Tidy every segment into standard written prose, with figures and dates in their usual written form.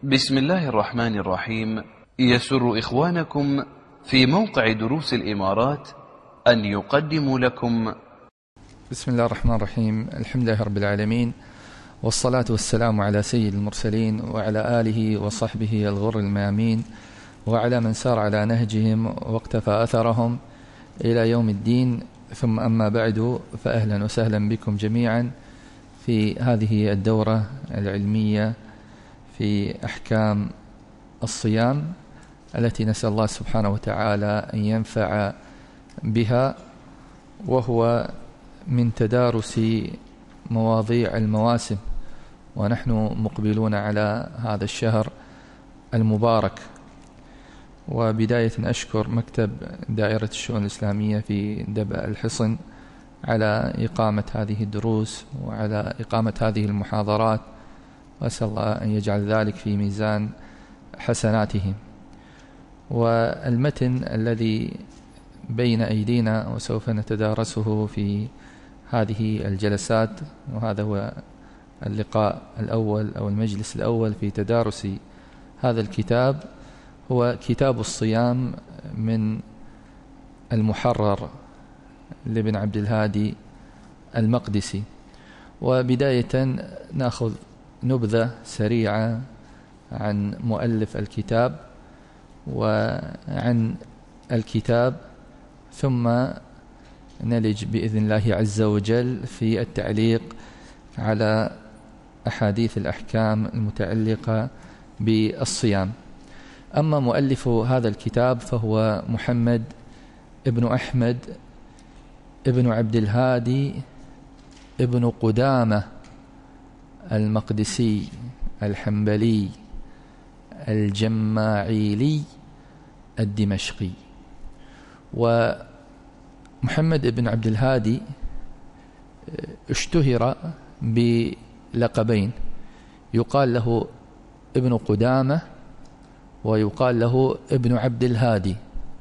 بسم الله الرحمن الرحيم. يسر إخوانكم في موقع دروس الإمارات أن يقدموا لكم بسم الله الرحمن الرحيم. الحمد لله رب العالمين، والصلاة والسلام على سيد المرسلين وعلى آله وصحبه الغر الميامين وعلى من سار على نهجهم واقتفى أثرهم إلى يوم الدين. ثم أما بعد، فأهلا وسهلا بكم جميعا في هذه الدورة العلمية في أحكام الصيام التي نسأل الله سبحانه وتعالى أن ينفع بها، وهو من تدارس مواضيع المواسم، ونحن مقبلون على هذا الشهر المبارك. وبداية أشكر مكتب دائرة الشؤون الإسلامية في دبا الحصن على إقامة هذه الدروس وعلى إقامة هذه المحاضرات، وأسأل الله أن يجعل ذلك في ميزان حسناتهم. والمتن الذي بين أيدينا وسوف نتدارسه في هذه الجلسات، وهذا هو اللقاء الأول أو المجلس الأول في تدارس هذا الكتاب، هو كتاب الصيام من المحرر لابن عبد الهادي المقدسي. وبداية نأخذ نبذة سريعة عن مؤلف الكتاب وعن الكتاب، ثم نلج بإذن الله عز وجل في التعليق على أحاديث الأحكام المتعلقة بالصيام. أما مؤلف هذا الكتاب فهو محمد ابن أحمد ابن عبد الهادي ابن قدامة المقدسي الحنبلي الجماعيلي الدمشقي. ومحمد ابن عبد الهادي اشتهر بلقبين، يقال له ابن قدامة ويقال له ابن عبد الهادي،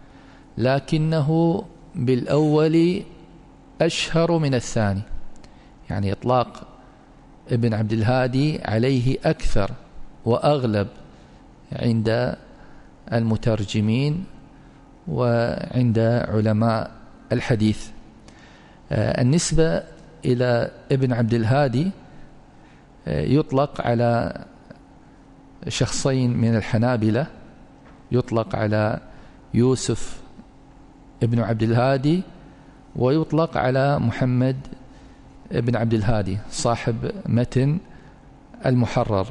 لكنه بالأول أشهر من الثاني، يعني إطلاق ابن عبد الهادي عليه أكثر وأغلب عند المترجمين وعند علماء الحديث. النسبة إلى ابن عبد الهادي يطلق على شخصين من الحنابلة، يطلق على يوسف ابن عبد الهادي، ويطلق على محمد ابن عبد الهادي صاحب متن المحرر.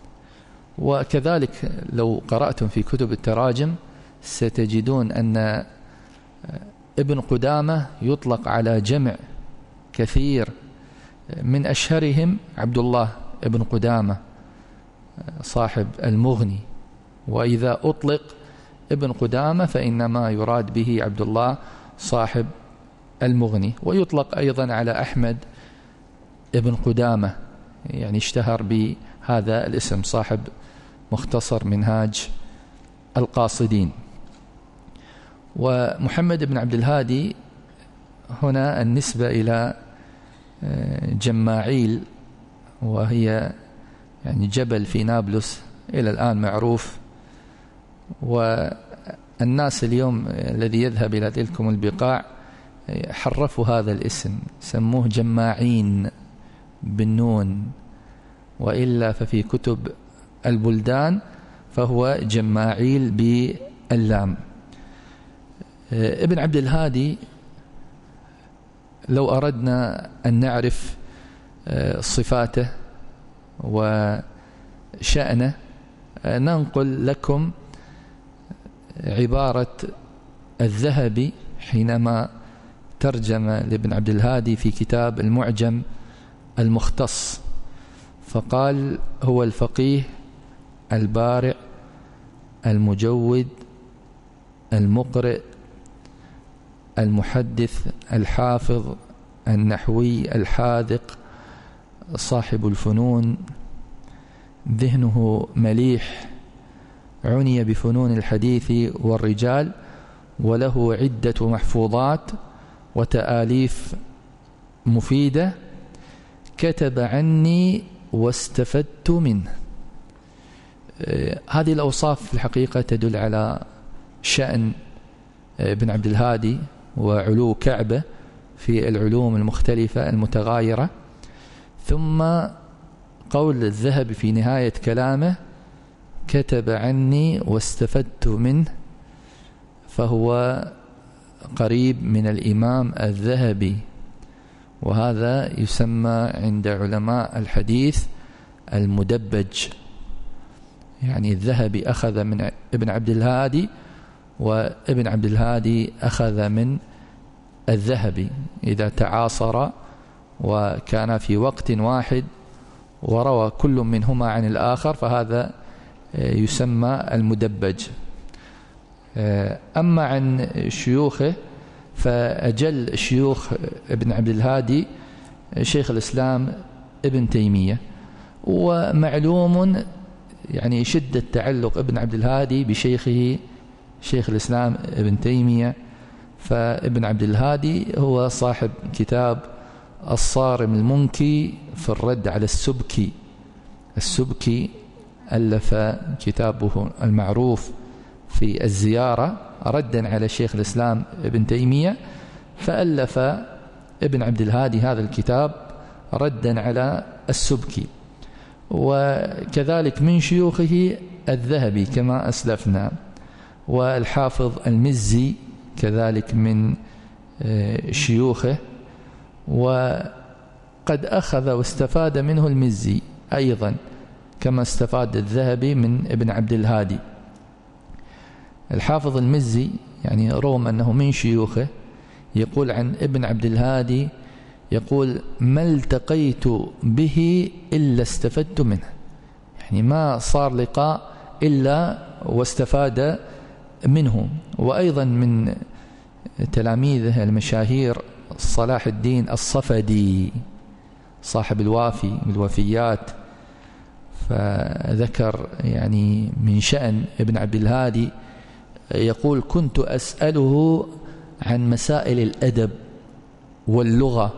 وكذلك لو قرأتم في كتب التراجم ستجدون أن ابن قدامة يطلق على جمع كثير، من أشهرهم عبد الله ابن قدامة صاحب المغني، وإذا أطلق ابن قدامة فإنما يراد به عبد الله صاحب المغني. ويطلق أيضا على أحمد ابن قدامة، يعني اشتهر بهذا الاسم، صاحب مختصر منهاج القاصدين. ومحمد بن عبد الهادي هنا النسبة إلى جماعيل، وهي يعني جبل في نابلس إلى الآن معروف. والناس اليوم الذي يذهب إلى تلكم البقاع حرفوا هذا الاسم، سموه جماعين بالنون، وإلا ففي كتب البلدان فهو جماعيل باللام. ابن عبد الهادي لو أردنا أن نعرف صفاته وشأنه ننقل لكم عبارة الذهبي حينما ترجم لابن عبد الهادي في كتاب المعجم المختص، فقال: هو الفقيه البارع المجود المقرئ المحدث الحافظ النحوي الحاذق صاحب الفنون، ذهنه مليح، عني بفنون الحديث والرجال، وله عدة محفوظات وتآليف مفيدة، كتب عني واستفدت منه. هذه الأوصاف في الحقيقة تدل على شأن ابن عبد الهادي وعلو كعبه في العلوم المختلفة المتغايرة. ثم قول الذهبي في نهاية كلامه: كتب عني واستفدت منه، فهو قريب من الإمام الذهبي، وهذا يسمى عند علماء الحديث المدبج. يعني الذهبي أخذ من ابن عبد الهادي، وابن عبد الهادي أخذ من الذهبي إذا تعاصر وكان في وقت واحد وروى كل منهما عن الآخر، فهذا يسمى المدبج. أما عن شيوخه فأجل شيوخ ابن عبد الهادي شيخ الإسلام ابن تيمية، ومعلوم يعني شدة تعلق ابن عبد الهادي بشيخه شيخ الإسلام ابن تيمية. فابن عبد الهادي هو صاحب كتاب الصارم المنكي في الرد على السبكي. السبكي ألف كتابه المعروف في الزيارة ردا على شيخ الإسلام ابن تيمية، فألف ابن عبد الهادي هذا الكتاب ردا على السبكي. وكذلك من شيوخه الذهبي كما أسلفنا، والحافظ المزي كذلك من شيوخه، وقد أخذ واستفاد منه المزي أيضا كما استفاد الذهبي من ابن عبد الهادي. الحافظ المزي يعني رغم أنه من شيوخه يقول عن ابن عبد الهادي، يقول: ما التقيت به إلا استفدت منه. يعني ما صار لقاء إلا واستفاد منه. وأيضا من تلاميذه المشاهير صلاح الدين الصفدي صاحب الوافي بالوفيات، فذكر يعني من شأن ابن عبد الهادي، يقول: كنت أسأله عن مسائل الأدب واللغة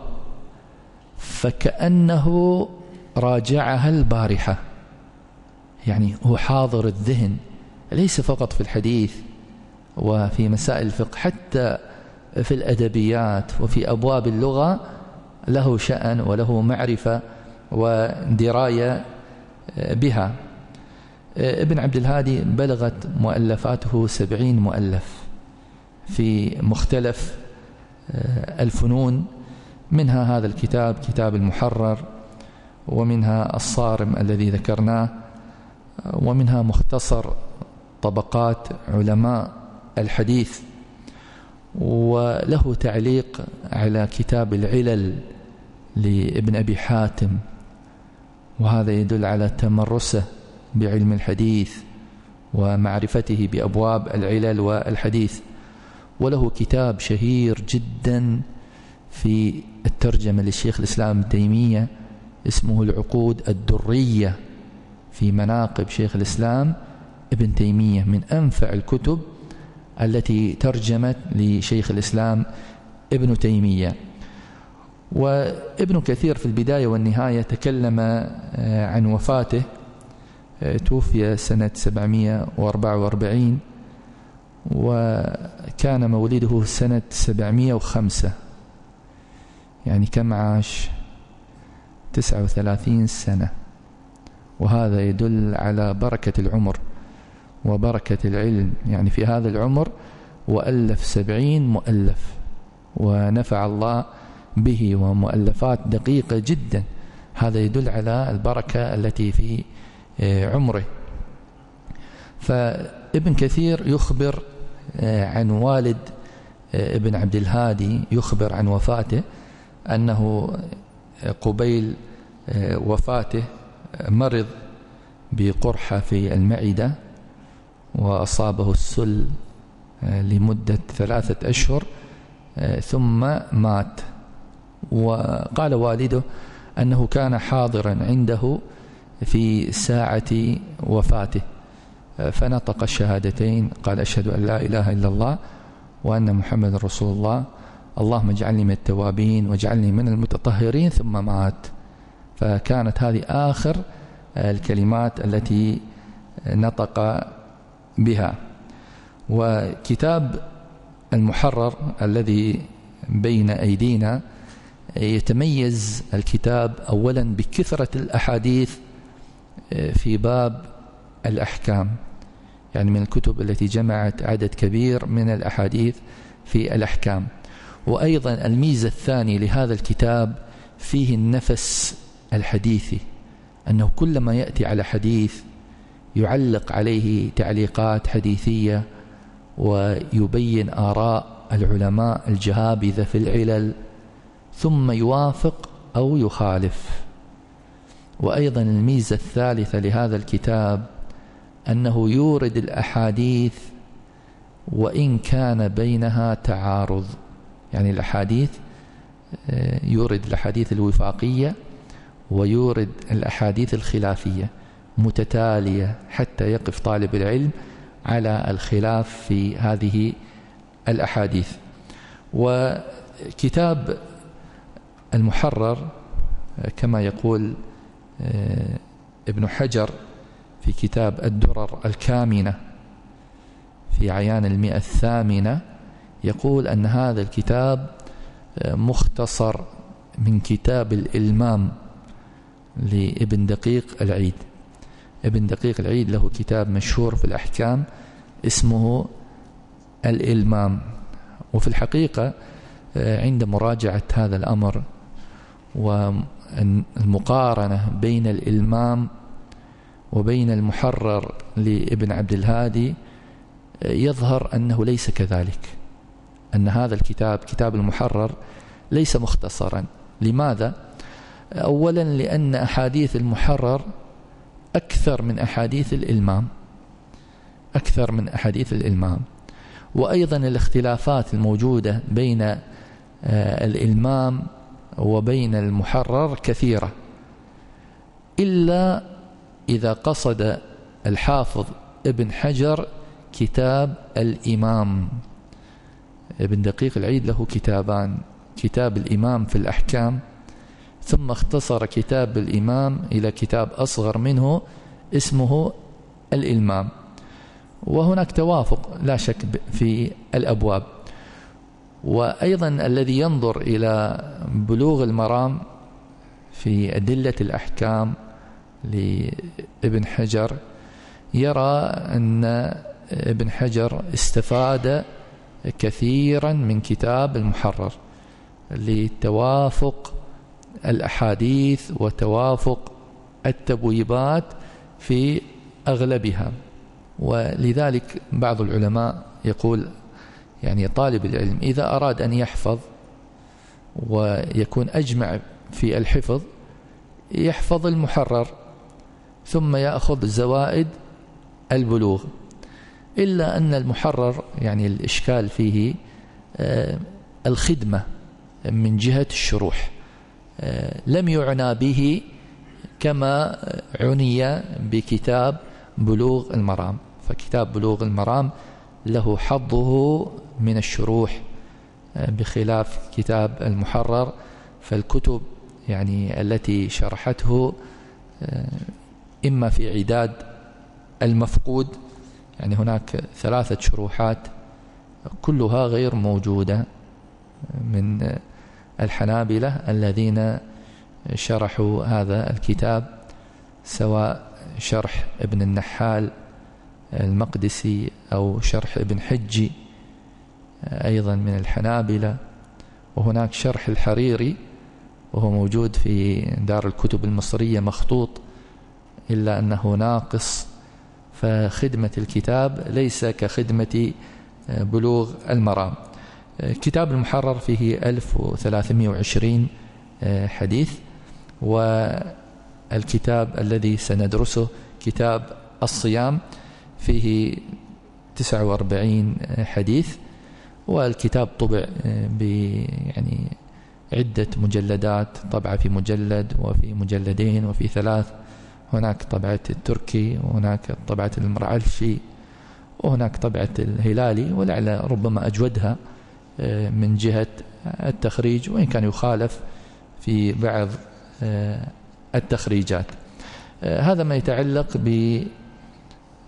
فكأنه راجعها البارحة. يعني هو حاضر الذهن ليس فقط في الحديث وفي مسائل الفقه، حتى في الأدبيات وفي أبواب اللغة له شأن وله معرفة ودراية بها. ابن عبد الهادي بلغت مؤلفاته 70 مؤلف في مختلف الفنون، منها هذا الكتاب كتاب المحرر، ومنها الصارم الذي ذكرناه، ومنها مختصر طبقات علماء الحديث، وله تعليق على كتاب العلل لابن أبي حاتم، وهذا يدل على تمرسه بعلم الحديث ومعرفته بأبواب العلل والحديث. وله كتاب شهير جدا في الترجمة للشيخ الإسلام ابن تيمية اسمه العقود الدرية في مناقب شيخ الإسلام ابن تيمية، من أنفع الكتب التي ترجمت لشيخ الإسلام ابن تيمية. وابن كثير في البداية والنهاية تكلم عن وفاته، توفي سنة 744 وكان مولده سنة 705، يعني كم عاش؟ 39 سنة. وهذا يدل على بركة العمر وبركة العلم، يعني في هذا العمر وألف 70 مؤلف ونفع الله به، ومؤلفات دقيقة جدا. هذا يدل على البركة التي في عمره. فابن كثير يخبر عن والد ابن عبد الهادي، يخبر عن وفاته أنه قبيل وفاته مرض بقرحة في المعدة وأصابه السل لمدة 3 أشهر ثم مات. وقال والده أنه كان حاضرا عنده في ساعة وفاته فنطق الشهادتين، قال: أشهد أن لا إله إلا الله وأن محمد رسول الله، اللهم اجعلني من التوابين واجعلني من المتطهرين، ثم مات. فكانت هذه آخر الكلمات التي نطق بها. وكتاب المحرر الذي بين أيدينا يتميز الكتاب أولا بكثرة الأحاديث في باب الأحكام، يعني من الكتب التي جمعت عدد كبير من الأحاديث في الأحكام. وأيضا الميزة الثانية لهذا الكتاب فيه النفس الحديثي، أنه كلما يأتي على حديث يعلق عليه تعليقات حديثية ويبين آراء العلماء الجهابذة في العلل، ثم يوافق أو يخالف. وأيضا الميزة الثالثة لهذا الكتاب أنه يورد الأحاديث وإن كان بينها تعارض، يعني الأحاديث يورد الأحاديث الوفاقية ويورد الأحاديث الخلافية متتالية حتى يقف طالب العلم على الخلاف في هذه الأحاديث. وكتاب المحرر كما يقول ابن حجر في كتاب الدرر الكامنة في عيان 108 يقول أن هذا الكتاب مختصر من كتاب الإلمام لابن دقيق العيد. ابن دقيق العيد له كتاب مشهور في الأحكام اسمه الإلمام. وفي الحقيقة عند مراجعة هذا الأمر والمقارنة بين الإلمام وبين المحرر لابن عبد الهادي يظهر أنه ليس كذلك، أن هذا الكتاب كتاب المحرر ليس مختصرا. لماذا؟ أولا لأن أحاديث المحرر أكثر من أحاديث الإلمام، أكثر من أحاديث الإلمام. وأيضا الاختلافات الموجودة بين الإلمام وبين المحرر كثيرة، إلا إذا قصد الحافظ ابن حجر كتاب الإمام. ابن دقيق العيد له كتابان، كتاب الإمام في الأحكام، ثم اختصر كتاب الإمام إلى كتاب أصغر منه اسمه الإلمام. وهناك توافق لا شك في الأبواب. وأيضا الذي ينظر إلى بلوغ المرام في أدلة الأحكام لابن حجر يرى أن ابن حجر استفاد كثيرا من كتاب المحرر لتوافق الأحاديث وتوافق التبويبات في أغلبها. ولذلك بعض العلماء يقول يعني طالب العلم إذا أراد أن يحفظ ويكون أجمع في الحفظ يحفظ المحرر ثم يأخذ زوائد البلوغ. إلا أن المحرر يعني الإشكال فيه الخدمة من جهة الشروح، لم يعنى به كما عني بكتاب بلوغ المرام. فكتاب بلوغ المرام له حظه من الشروح بخلاف كتاب المحرر. فالكتب يعني التي شرحته إما في عداد المفقود، يعني هناك 3 شروحات كلها غير موجودة من الحنابلة الذين شرحوا هذا الكتاب، سواء شرح ابن النحال المقدسي أو شرح ابن حجي أيضا من الحنابلة. وهناك شرح الحريري وهو موجود في دار الكتب المصرية مخطوط، إلا أنه ناقص. فخدمة الكتاب ليس كخدمة بلوغ المرام. كتاب المحرر فيه 1320 حديث. والكتاب الذي سندرسه كتاب الصيام فيه 49 حديث. والكتاب طبع يعني عدة مجلدات، طبعة في مجلد وفي مجلدين وفي 3. هناك طبعة التركي وهناك طبعة المرعلشي وهناك طبعة الهلالي، ولعل ربما أجودها من جهة التخريج، وإن كان يخالف في بعض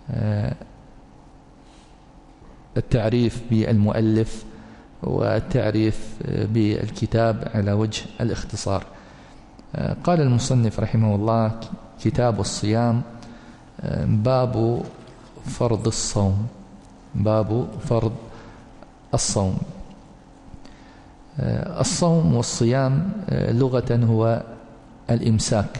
التعريف بالمؤلف والتعريف بالكتاب على وجه الاختصار. قال المصنف رحمه الله: كتاب الصيام، باب فرض الصوم. باب فرض الصوم. الصوم والصيام لغة هو الإمساك،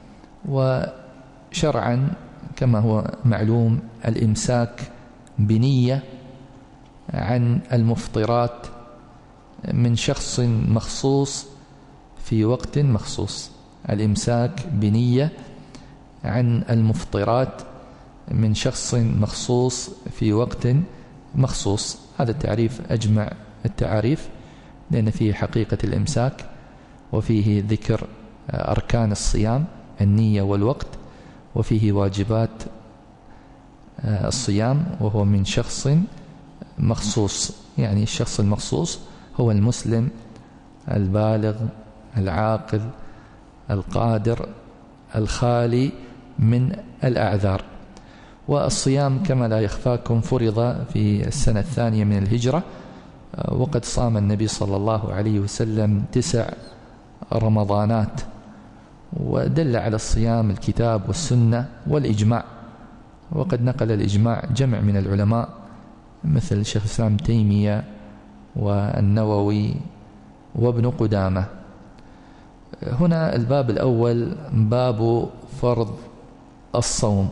وشرعا كما هو معلوم الإمساك بنية عن المفطرات من شخص مخصوص في وقت مخصوص. الإمساك بنية عن المفطرات من شخص مخصوص في وقت مخصوص. هذا التعريف أجمع التعاريف، لأن فيه حقيقة الإمساك، وفيه ذكر أركان الصيام النية والوقت، وفيه واجبات الصيام، وهو من شخص مخصوص. يعني الشخص المخصوص هو المسلم البالغ العاقل القادر الخالي من الأعذار. والصيام كما لا يخفاكم فرض في السنة الثانية من الهجرة، وقد صام النبي صلى الله عليه وسلم 9 رمضانات. ودل على الصيام الكتاب والسنة والإجماع، وقد نقل الإجماع جمع من العلماء مثل شيخ الإسلام تيمية والنووي وابن قدامة. هنا الباب الأول باب فرض الصوم.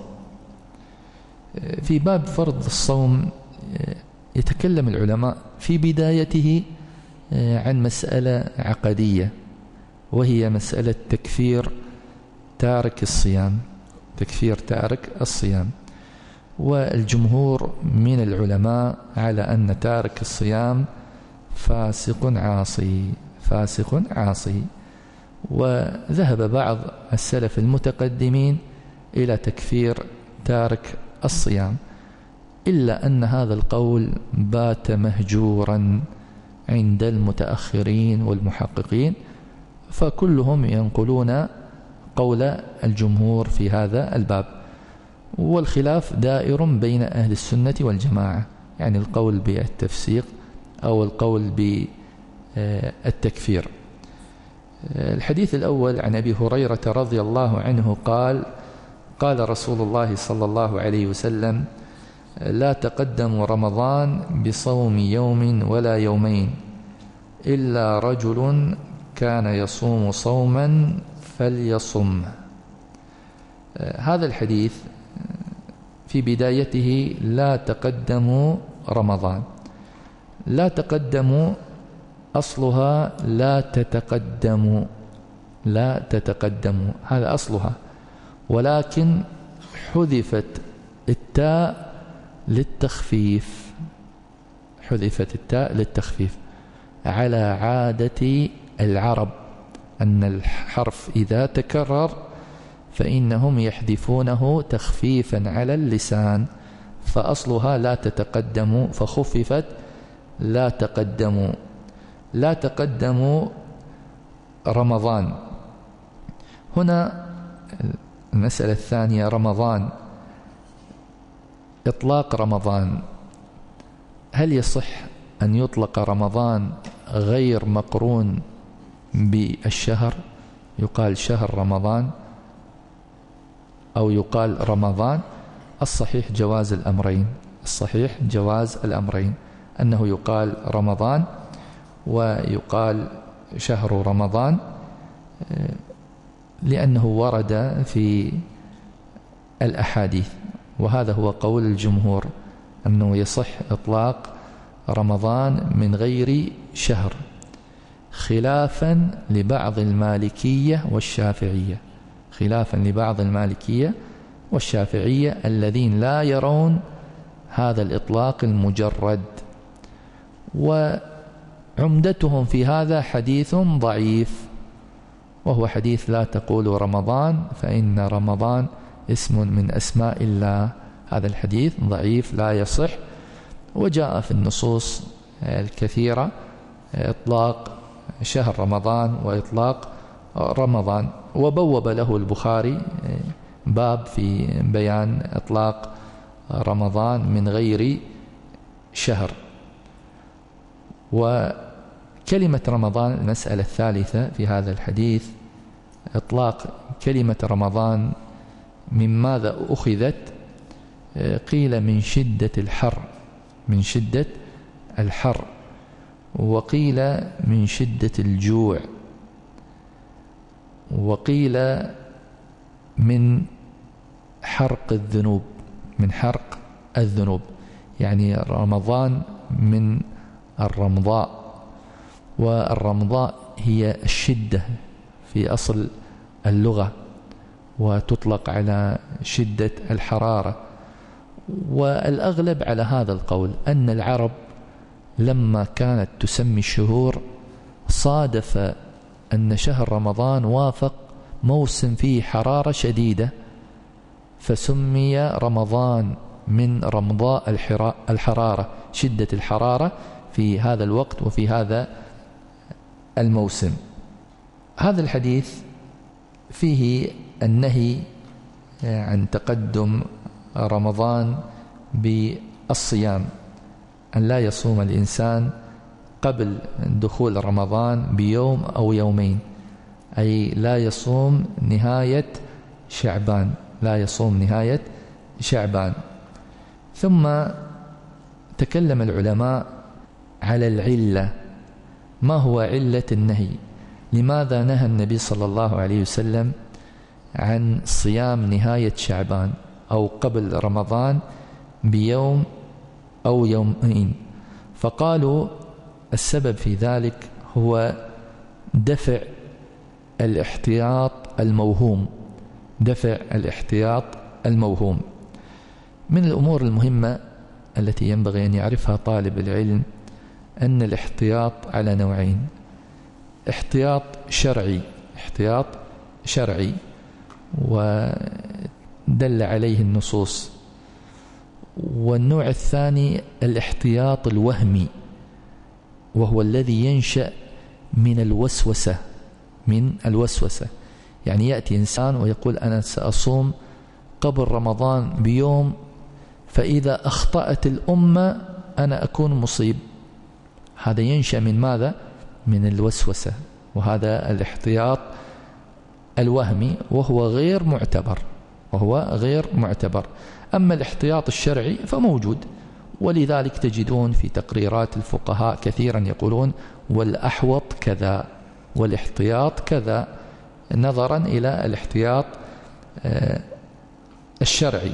في باب فرض الصوم يتكلم العلماء في بدايته عن مسألة عقدية، وهي مسألة تكفير تارك الصيام. تكفير تارك الصيام. والجمهور من العلماء على أن تارك الصيام فاسق عاصي. فاسق عاصي. وذهب بعض السلف المتقدمين إلى تكفير تارك الصيام، إلا أن هذا القول بات مهجورا عند المتأخرين والمحققين، فكلهم ينقلون قول الجمهور في هذا الباب. والخلاف دائر بين أهل السنة والجماعة، يعني القول بالتفسيق أو القول بالتكفير. الحديث الأول عن أبي هريرة رضي الله عنه قال: قال رسول الله صلى الله عليه وسلم: لا تقدموا رمضان بصوم يوم ولا يومين إلا رجل كان يصوم صوما فليصم. هذا الحديث في بدايته لا تقدموا رمضان. لا تقدموا أصلها لا تتقدموا. لا تتقدموا هذا أصلها، ولكن حذفت التاء للتخفيف. حذفت التاء للتخفيف على عادة العرب، أن الحرف إذا تكرر فإنهم يحذفونه تخفيفا على اللسان، فأصلها لا تتقدموا فخففت لا تقدموا. لا تقدموا رمضان. هنا المسألة الثانية رمضان، إطلاق رمضان. هل يصح أن يطلق رمضان غير مقرون بالشهر؟ يقال شهر رمضان أو يقال رمضان. الصحيح جواز الأمرين. الصحيح جواز الأمرين، أنه يقال رمضان ويقال شهر رمضان، لأنه ورد في الأحاديث. وهذا هو قول الجمهور، أنه يصح إطلاق رمضان من غير شهر، خلافا لبعض المالكية والشافعية. خلافا لبعض المالكية والشافعية الذين لا يرون هذا الإطلاق المجرد، وعمدتهم في هذا حديث ضعيف، وهو حديث لا تقولوا رمضان فإن رمضان اسم من أسماء الله. هذا الحديث ضعيف لا يصح. وجاء في النصوص الكثيرة إطلاق شهر رمضان وإطلاق رمضان، وبوب له البخاري باب في بيان إطلاق رمضان من غير شهر. وكلمة رمضان، المسألة الثالثة في هذا الحديث، إطلاق كلمة رمضان من ماذا أخذت؟ قيل من شدة الحر، من شدة الحر، وقيل من شدة الجوع، وقيل من حرق الذنوب، من حرق الذنوب، يعني رمضان من الرمضاء، والرمضاء هي الشدة في أصل اللغة، وتطلق على شدة الحرارة. والأغلب على هذا القول أن العرب لما كانت تسمي الشهور صادف أن شهر رمضان وافق موسم فيه حرارة شديدة، فسمي رمضان من رمضاء الحرارة، شدة الحرارة في هذا الوقت وفي هذا الموسم. هذا الحديث فيه النهي عن تقدم رمضان بالصيام، أن لا يصوم الإنسان قبل دخول رمضان بيوم أو يومين، أي لا يصوم نهاية شعبان، لا يصوم نهاية شعبان. ثم تكلم العلماء على العلة، ما هو علة النهي؟ لماذا نهى النبي صلى الله عليه وسلم عن صيام نهاية شعبان أو قبل رمضان بيوم أو يومين؟ فقالوا السبب في ذلك هو دفع الاحتياط الموهوم، دفع الاحتياط الموهوم. من الأمور المهمة التي ينبغي أن يعرفها طالب العلم أن الاحتياط على نوعين: احتياط شرعي، احتياط شرعي ودل عليه النصوص، والنوع الثاني الاحتياط الوهمي، وهو الذي ينشأ من الوسوسة، من الوسوسة. يعني يأتي إنسان ويقول أنا سأصوم قبل رمضان بيوم، فإذا أخطأت الأمة أنا أكون مصيب. هذا ينشأ من ماذا؟ من الوسوسة، وهذا الاحتياط الوهمي، وهو غير معتبر، وهو غير معتبر. أما الاحتياط الشرعي فموجود، ولذلك تجدون في تقريرات الفقهاء كثيرا يقولون والأحوط كذا والاحتياط كذا، نظرا إلى الاحتياط الشرعي.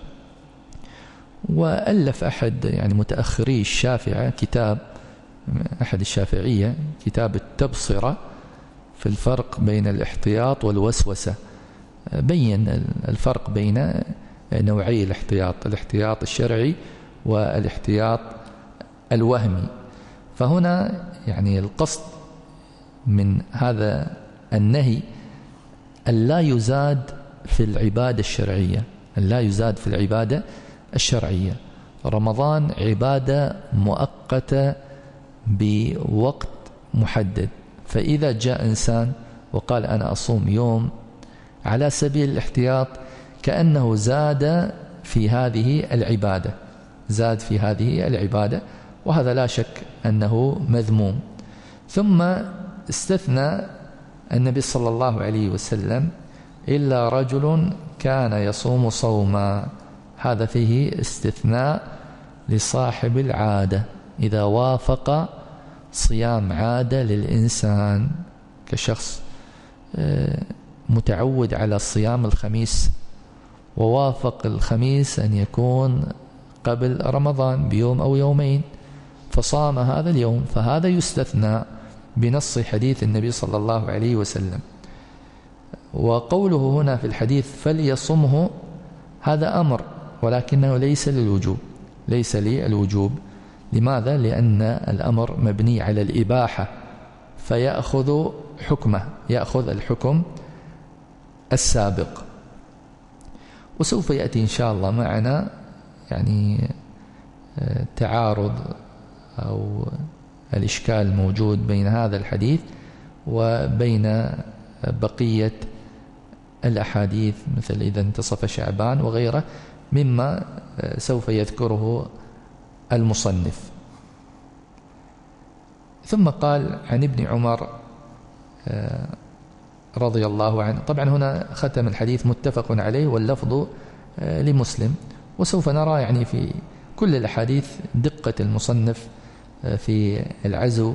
وألف أحد يعني متأخري الشافعة كتاب، أحد الشافعية، كتاب التبصرة في الفرق بين الاحتياط والوسوسة، بين الفرق بين نوعي الاحتياط، الاحتياط الشرعي والاحتياط الوهمي. فهنا يعني القصد من هذا النهي أن لا يزاد في العبادة الشرعية، أن لا يزاد في العبادة الشرعية. رمضان عبادة مؤقتة بوقت محدد، فإذا جاء إنسان وقال أنا أصوم يوم على سبيل الاحتياط، كأنه زاد في هذه العبادة، زاد في هذه العبادة، وهذا لا شك أنه مذموم. ثم استثنى النبي صلى الله عليه وسلم إلا رجل كان يصوم صوما، هذا فيه استثناء لصاحب العادة، إذا وافق صيام عادة للإنسان، كشخص متعود على صيام الخميس ووافق الخميس أن يكون قبل رمضان بيوم أو يومين فصام هذا اليوم، فهذا يستثنى بنص حديث النبي صلى الله عليه وسلم. وقوله هنا في الحديث فليصمه، هذا أمر ولكنه ليس للوجوب، ليس للوجوب. لماذا؟ لأن الأمر مبني على الإباحة، فيأخذ حكمه، يأخذ الحكم السابق. وسوف يأتي إن شاء الله معنا يعني تعارض أو الإشكال الموجود بين هذا الحديث وبين بقية الأحاديث، مثل إذا انتصف شعبان وغيره مما سوف يذكره المصنف. ثم قال عن ابن عمر رضي الله عنه. طبعا هنا ختم الحديث متفق عليه واللفظ لمسلم، وسوف نرى يعني في كل الأحاديث دقة المصنف في العزو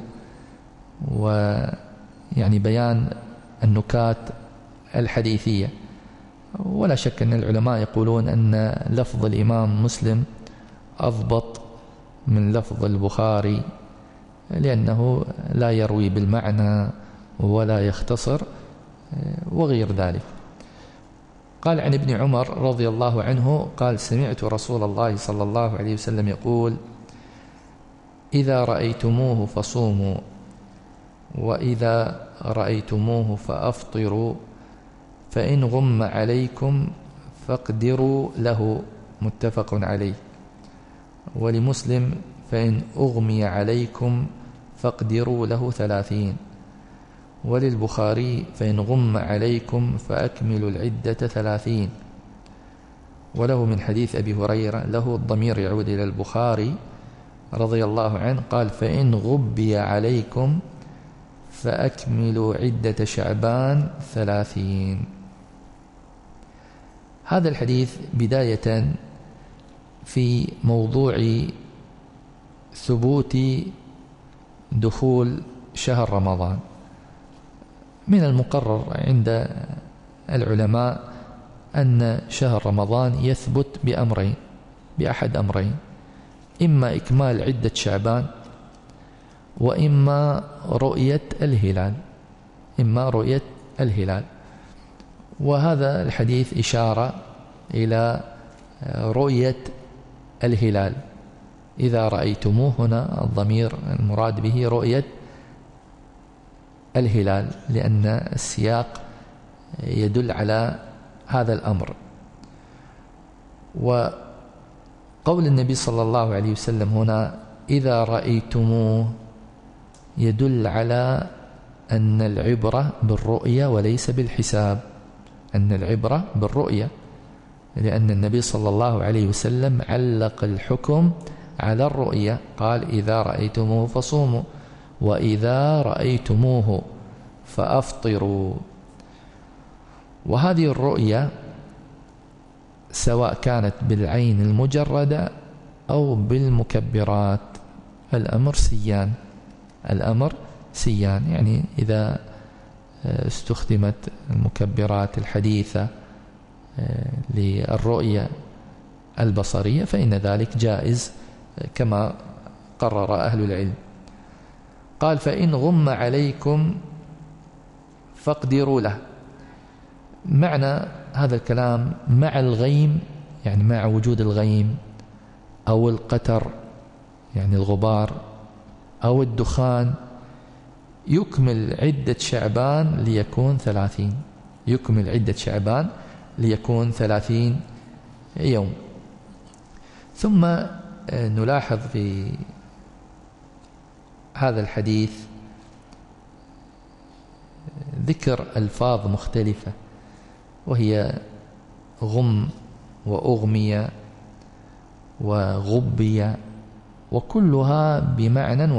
ويعني بيان النكات الحديثية. ولا شك أن العلماء يقولون أن لفظ الإمام مسلم أضبط من لفظ البخاري، لأنه لا يروي بالمعنى ولا يختصر وغير ذلك. قال عن ابن عمر رضي الله عنه قال: سمعت رسول الله صلى الله عليه وسلم يقول: إذا رأيتموه فصوموا، وإذا رأيتموه فأفطروا، فإن غم عليكم فاقدروا له. متفق عليه. ولمسلم: فإن أغمي عليكم فاقدروا له 30. وللبخاري: فإن غم عليكم فأكملوا العدة 30. وله من حديث أبي هريرة، له الضمير يعود إلى البخاري رضي الله عنه، قال: فإن غبي عليكم فأكملوا عدة شعبان 30. هذا الحديث بداية في موضوع ثبوت دخول شهر رمضان. من المقرر عند العلماء أن شهر رمضان يثبت بأحد أمرين: إما إكمال عدة شعبان، وإما رؤية الهلال. وهذا الحديث إشارة إلى رؤية الهلال. إذا رأيتموه، هنا الضمير المراد به رؤية الهلال، لأن السياق يدل على هذا الأمر. وقول النبي صلى الله عليه وسلم هنا إذا رأيتموه يدل على أن العبرة بالرؤية وليس بالحساب، أن العبرة بالرؤية، لأن النبي صلى الله عليه وسلم علق الحكم على الرؤية، قال: إذا رأيتموه فصوموا، وإذا رأيتموه فأفطروا. وهذه الرؤية سواء كانت بالعين المجردة أو بالمكبرات، الأمر سيان. يعني إذا استخدمت المكبرات الحديثة للرؤية البصرية فإن ذلك جائز كما قرر أهل العلم. قال: فإن غم عليكم فاقدروا له. معنى هذا الكلام مع الغيم، يعني مع وجود الغيم أو القتر يعني الغبار أو الدخان، يكمل عدة شعبان ليكون 30. يكمل عدة شعبان ليكون 30 يوم. ثم نلاحظ في هذا الحديث ذكر ألفاظ مختلفة، وهي غم وأغمية وغبية، وكلها بمعنى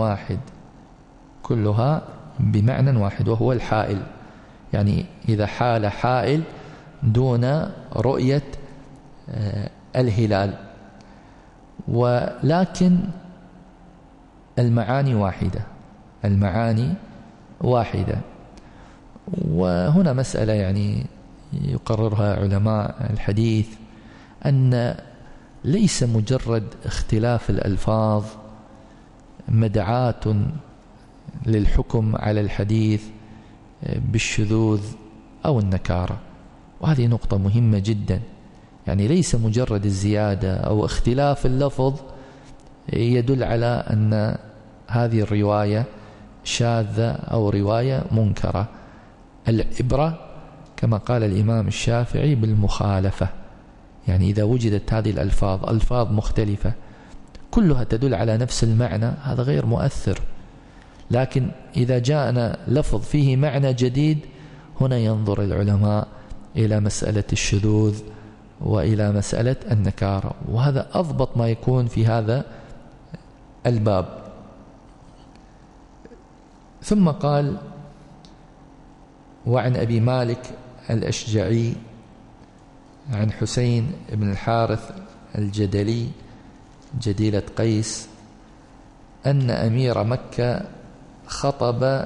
واحد، وهو الحائل. يعني إذا حال حائل دون رؤية الهلال، ولكن المعاني واحدة. وهنا مسألة يعني يقررها علماء الحديث، أن ليس مجرد اختلاف الألفاظ مدعاة للحكم على الحديث بالشذوذ أو النكارة. وهذه نقطة مهمة جدا. يعني ليس مجرد الزيادة أو اختلاف اللفظ يدل على أن هذه الرواية شاذة أو رواية منكرة. العبرة كما قال الإمام الشافعي بالمخالفة. يعني إذا وجدت هذه الألفاظ ألفاظ مختلفة كلها تدل على نفس المعنى، هذا غير مؤثر. لكن إذا جاءنا لفظ فيه معنى جديد، هنا ينظر العلماء إلى مسألة الشذوذ وإلى مسألة النكارة، وهذا أضبط ما يكون في هذا الباب. ثم قال: وعن أبي مالك الأشجعي عن حسين بن الحارث الجدلي جديلة قيس أن أمير مكة خطب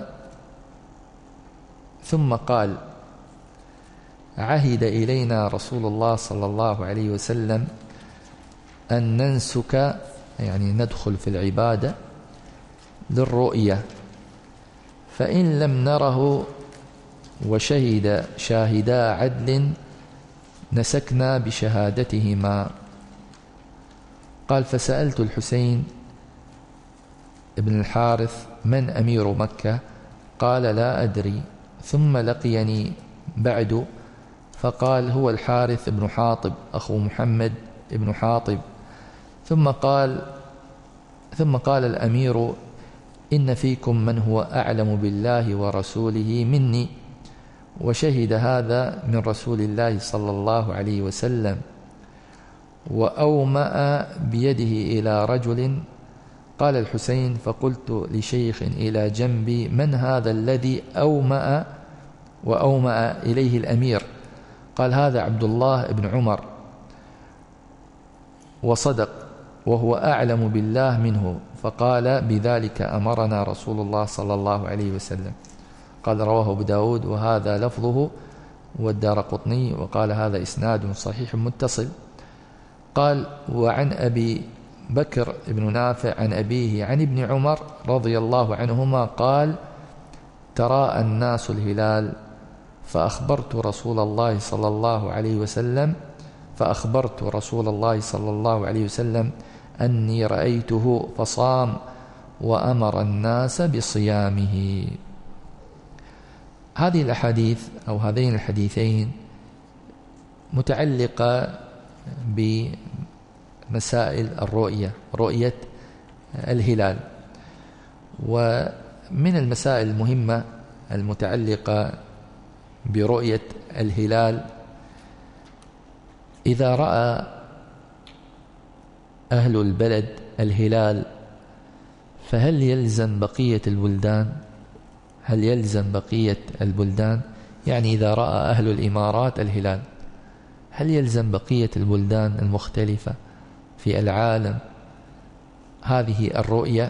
ثم قال: عهد إلينا رسول الله صلى الله عليه وسلم أن ننسك، يعني ندخل في العبادة، للرؤية، فإن لم نره وشهد شاهدا عدل نسكنا بشهادتهما. قال: فسألت الحسين بن الحارث: من أمير مكة؟ قال: لا أدري. ثم لقيني بعد فقال: هو الحارث بن حاطب أخو محمد بن حاطب. ثم قال الأمير: إن فيكم من هو أعلم بالله ورسوله مني، وشهد هذا من رسول الله صلى الله عليه وسلم. وأومأ بيده إلى رجل. قال الحسين: فقلت لشيخ إلى جنبي: من هذا الذي وأومأ إليه الأمير؟ قال: هذا عبد الله بن عمر. وصدق، وهو أعلم بالله منه. فقال: بذلك أمرنا رسول الله صلى الله عليه وسلم. قال: رواه أبو داود وهذا لفظه والدارقطني، وقال: هذا إسناد صحيح متصل. قال: وعن أبي بكر بن نافع عن أبيه عن ابن عمر رضي الله عنهما قال: تراءى الناس الهلال فأخبرت رسول الله صلى الله عليه وسلم أني رأيته فصام وأمر الناس بصيامه. هذه الأحاديث أو هذين الحديثين متعلقة بمسائل الرؤية، رؤية الهلال. ومن المسائل المهمة المتعلقة برؤية الهلال: إذا رأى أهل البلد الهلال فهل يلزم بقية البلدان؟ يعني إذا رأى أهل الإمارات الهلال هل يلزم بقية البلدان المختلفة في العالم هذه الرؤية؟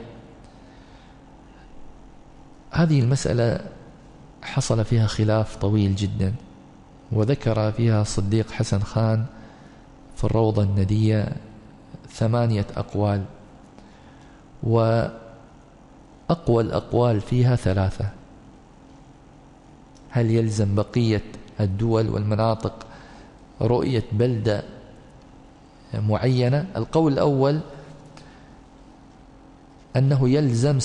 هذه المسألة حصل فيها خلاف طويل جدا، وذكر فيها صديق حسن خان في الروضة الندية 8 أقوال، وأقوى الأقوال فيها 3. هل يلزم بقية الدول والمناطق رؤية بلدة معينة؟ القول الأول أنه يلزم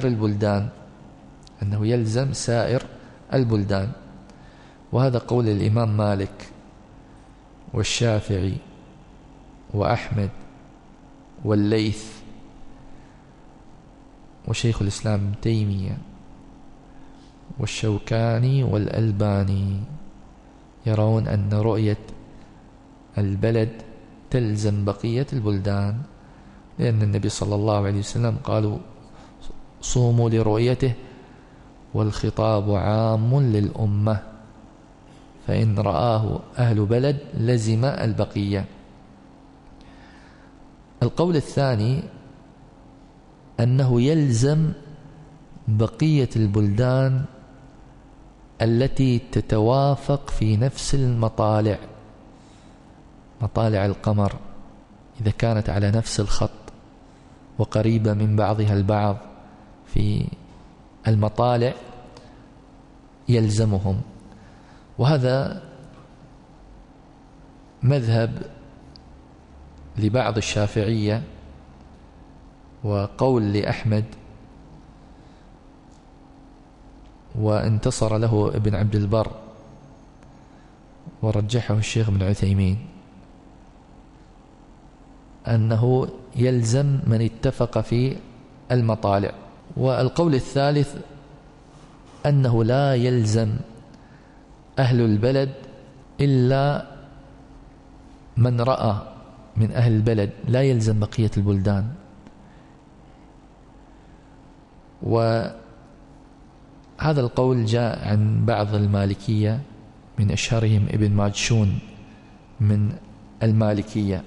سائر البلدان، وهذا قول الإمام مالك والشافعي وأحمد والليث وشيخ الإسلام ابن تيمية والشوكاني والألباني، يرون أن رؤية البلد تلزم بقية البلدان، لأن النبي صلى الله عليه وسلم قالوا: صوموا لرؤيته، والخطاب عام للأمة، فإن رآه أهل بلد لزم البقية. القول الثاني أنه يلزم بقية البلدان التي تتوافق في نفس المطالع، مطالع القمر إذا كانت على نفس الخط وقريبة من بعضها البعض في المطالع يلزمهم. وهذا مذهب لبعض الشافعية وقول لأحمد، وانتصر له ابن عبد البر ورجحه الشيخ ابن عثيمين، أنه يلزم من اتفق في المطالع. والقول الثالث أنه لا يلزم أهل البلد إلا من رأى من أهل البلد لا يلزم بقية البلدان. وهذا القول جاء عن بعض المالكية، من أشهرهم ابن ماجشون من المالكية.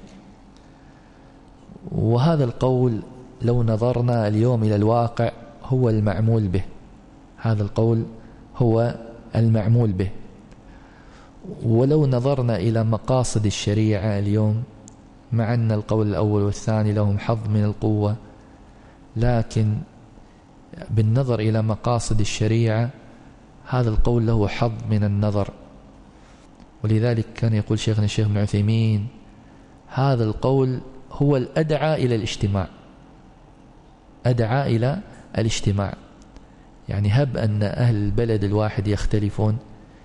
وهذا القول لو نظرنا اليوم إلى الواقع هو المعمول به، هذا القول هو المعمول به. ولو نظرنا إلى مقاصد الشريعة اليوم، مع أن القول الأول والثاني لهم حظ من القوة، لكن بالنظر إلى مقاصد الشريعة هذا القول له حظ من النظر. ولذلك كان يقول شيخنا الشيخ ابن عثيمين هذا القول هو الأدعى إلى الاجتماع، أدعى إلى الاجتماع. يعني هب أن أهل البلد الواحد يختلفون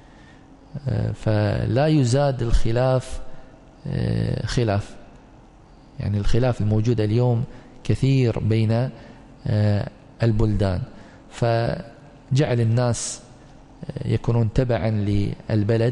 فلا يزاد الخلاف خلاف، يعني الخلاف الموجود اليوم كثير بين البلدان، فجعل الناس يكونون تبعا للبلد،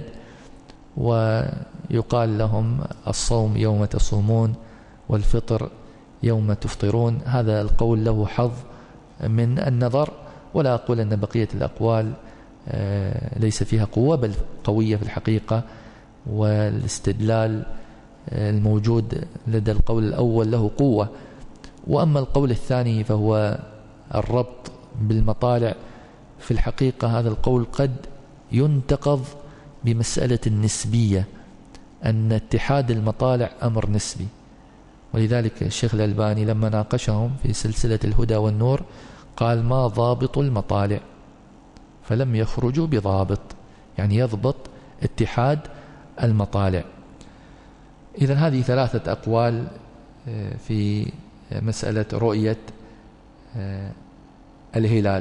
ويقال لهم الصوم يوم تصومون والفطر يوم تفطرون. هذا القول له حظ من النظر، ولا أقول أن بقية الأقوال ليس فيها قوة، بل قوية في الحقيقة. والاستدلال الموجود لدى القول الأول له قوة. وأما القول الثاني فهو الربط بالمطالع، في الحقيقة هذا القول قد ينتقض بمسألة النسبية، أن اتحاد المطالع أمر نسبي. ولذلك الشيخ الألباني لما ناقشهم في سلسلة الهدى والنور قال ما ضابط المطالع، فلم يخرجوا بضابط، يعني يضبط اتحاد المطالع. إذن هذه ثلاثة أقوال في مسألة رؤية الهلال.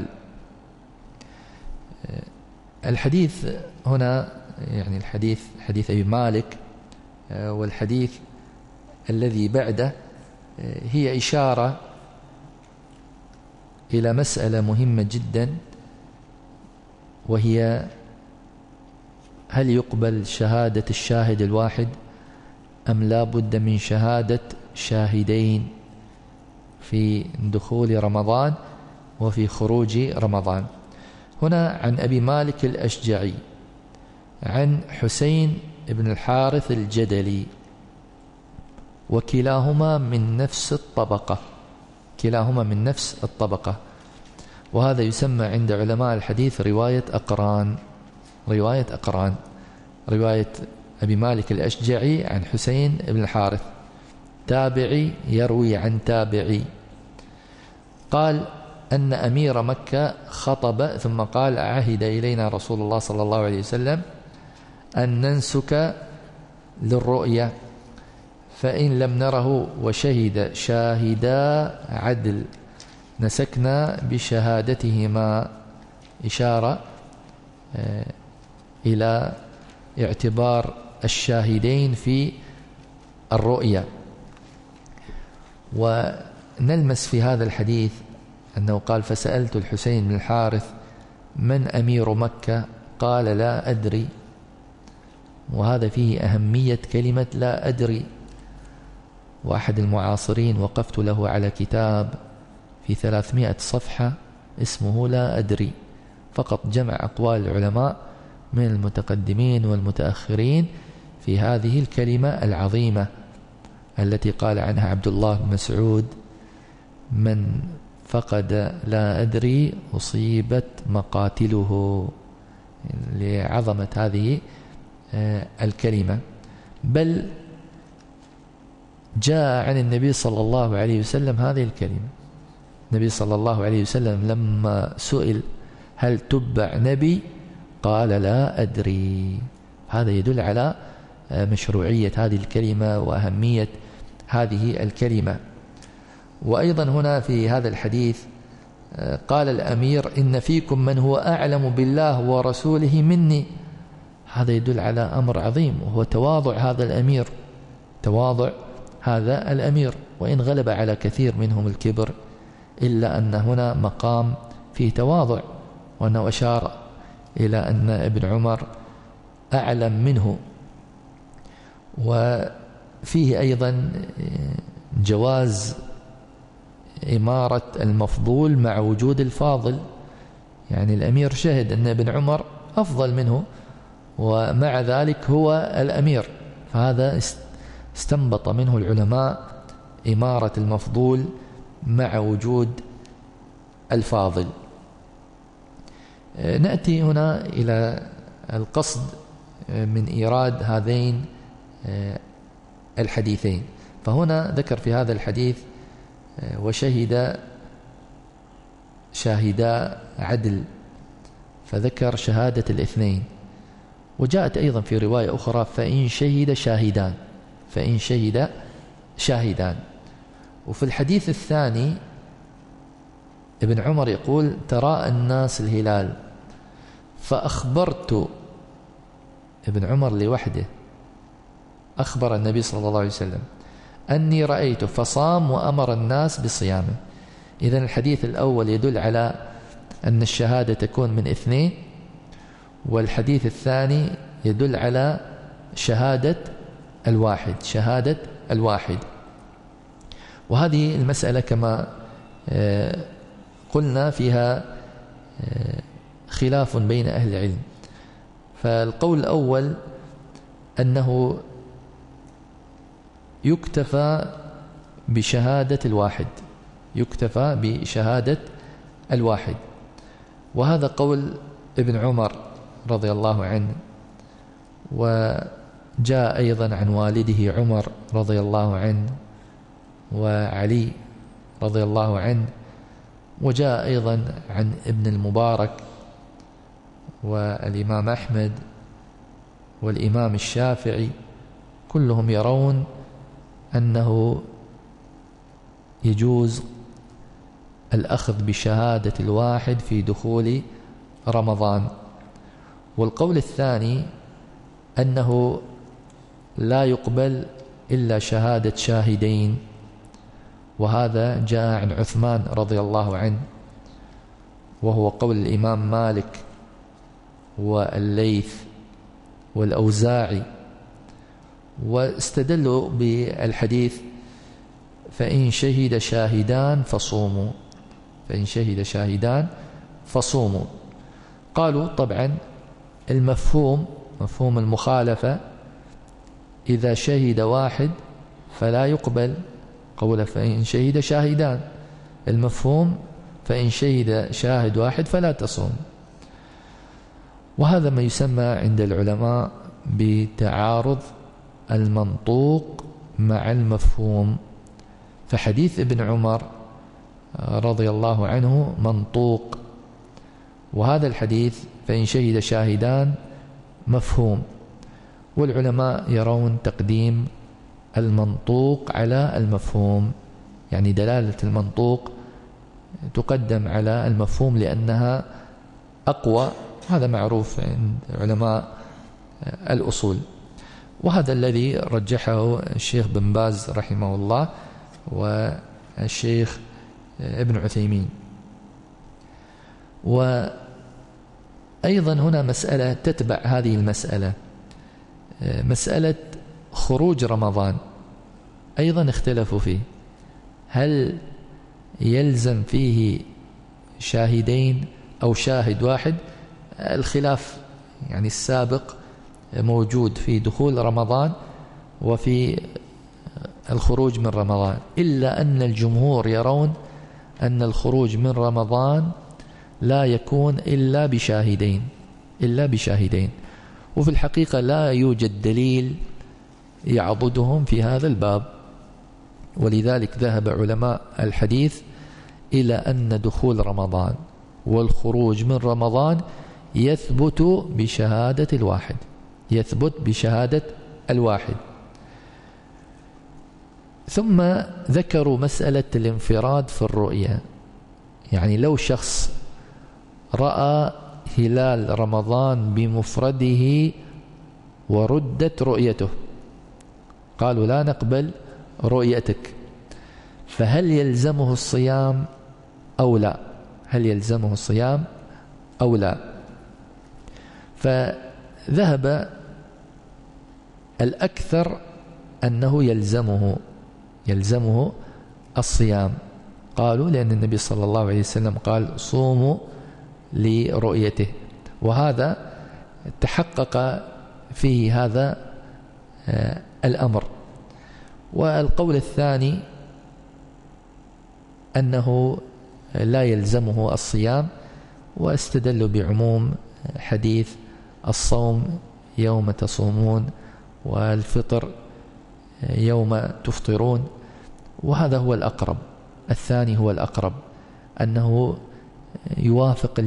الحديث هنا يعني الحديث حديث أبي مالك، والحديث الذي بعده هي إشارة إلى مسألة مهمة جدا، وهي هل يقبل شهادة الشاهد الواحد أم لا بد من شهادة شاهدين في دخول رمضان وفي خروج رمضان. هنا عن أبي مالك الأشجعي عن حسين بن الحارث الجدلي، وكلاهما من نفس الطبقة، كلاهما من نفس الطبقة. وهذا يسمى عند علماء الحديث رواية أقران، رواية أقران، رواية أبي مالك الأشجعي عن حسين بن الحارث، تابعي يروي عن تابعي. قال أن أمير مكة خطب ثم قال عهد إلينا رسول الله صلى الله عليه وسلم أن ننسك للرؤية، فإن لم نره وشهد شاهدا عدل نسكنا بشهادتهما، إشارة إلى اعتبار الشاهدين في الرؤية. ونلمس في هذا الحديث أنه قال فسألت الحسين بن الحارث من أمير مكة؟ قال لا أدري. وهذا فيه أهمية كلمة لا أدري. وأحد المعاصرين وقفت له على كتاب في 300 صفحة اسمه لا أدري، فقط جمع أقوال العلماء من المتقدمين والمتأخرين في هذه الكلمة العظيمة التي قال عنها عبد الله بن مسعود من فقد لا أدري أصيبت مقاتله، لعظمة هذه الكلمة. بل جاء عن النبي صلى الله عليه وسلم هذه الكلمة. النبي صلى الله عليه وسلم لما سئل هل تبع نبي قال لا أدري. هذا يدل على مشروعية هذه الكلمة وأهمية هذه الكلمة. وأيضا هنا في هذا الحديث قال الأمير إن فيكم من هو أعلم بالله ورسوله مني. هذا يدل على أمر عظيم، وهو تواضع هذا الأمير، تواضع هذا الأمير، وإن غلب على كثير منهم الكبر إلا أن هنا مقام فيه تواضع، وأنه أشار إلى أن ابن عمر أعلم منه. فيه أيضا جواز إمارة المفضول مع وجود الفاضل، يعني الأمير شهد أن ابن عمر أفضل منه ومع ذلك هو الأمير، فهذا استنبط منه العلماء إمارة المفضول مع وجود الفاضل. نأتي هنا إلى القصد من إيراد هذين الحديثين. فهنا ذكر في هذا الحديث وشهد شاهدا عدل، فذكر شهادة الاثنين. وجاءت أيضا في رواية أخرى فإن شهد شاهدان، فإن شهد شاهدان. وفي الحديث الثاني ابن عمر يقول تراءى الناس الهلال فأخبرت، ابن عمر لوحده أخبر النبي صلى الله عليه وسلم أني رأيت فصام وأمر الناس بصيامه. إذن الحديث الأول يدل على أن الشهادة تكون من اثنين، والحديث الثاني يدل على شهادة الواحد، شهادة الواحد. وهذه المسألة كما قلنا فيها خلاف بين أهل العلم. فالقول الأول أنه يكتفى بشهادة الواحد، يكتفى بشهادة الواحد، وهذا قول ابن عمر رضي الله عنه، وجاء أيضا عن والده عمر رضي الله عنه وعلي رضي الله عنه، وجاء أيضا عن ابن المبارك والإمام أحمد والإمام الشافعي، كلهم يرون أنه يجوز الأخذ بشهادة الواحد في دخول رمضان. والقول الثاني أنه لا يقبل إلا شهادة شاهدين، وهذا جاء عن عثمان رضي الله عنه، وهو قول الإمام مالك والليث والأوزاعي. واستدلوا بالحديث فإن شهد شاهدان فصوموا، فإن شهد شاهدان فصوموا. قالوا طبعا المفهوم مفهوم المخالفة، إذا شهد واحد فلا يقبل قول فإن شهد شاهدان، المفهوم فإن شهد شاهد واحد فلا تصوم. وهذا ما يسمى عند العلماء بتعارض المنطوق مع المفهوم. فحديث ابن عمر رضي الله عنه منطوق، وهذا الحديث فإن شهد شاهدان مفهوم. والعلماء يرون تقديم المنطوق على المفهوم، يعني دلالة المنطوق تقدم على المفهوم لأنها أقوى، هذا معروف عند علماء الأصول. وهذا الذي رجحه الشيخ بن باز رحمه الله والشيخ ابن عثيمين. وأيضا هنا مسألة تتبع هذه المسألة، مسألة خروج رمضان، أيضا اختلفوا فيه، هل يلزم فيه شاهدين أو شاهد واحد؟ الخلاف يعني السابق موجود في دخول رمضان وفي الخروج من رمضان، إلا أن الجمهور يرون أن الخروج من رمضان لا يكون إلا بشاهدين، إلا بشاهدين. وفي الحقيقة لا يوجد دليل يعضدهم في هذا الباب، ولذلك ذهب علماء الحديث إلى أن دخول رمضان والخروج من رمضان يثبت بشهادة الواحد، يثبت بشهادة الواحد. ثم ذكروا مسألة الانفراد في الرؤية، يعني لو شخص رأى هلال رمضان بمفرده وردت رؤيته، قالوا لا نقبل رؤيتك، فهل يلزمه الصيام أو لا؟ هل يلزمه الصيام أو لا؟ فذهب الأكثر أنه يلزمه الصيام. قالوا لأن النبي صلى الله عليه وسلم قال صوموا لرؤيته، وهذا تحقق فيه هذا الأمر. والقول الثاني أنه لا يلزمه الصيام، واستدلوا بعموم حديث الصوم يوم تصومون والفطر يوم تفطرون، وهذا هو الأقرب. الثاني هو الأقرب، أنه يوافق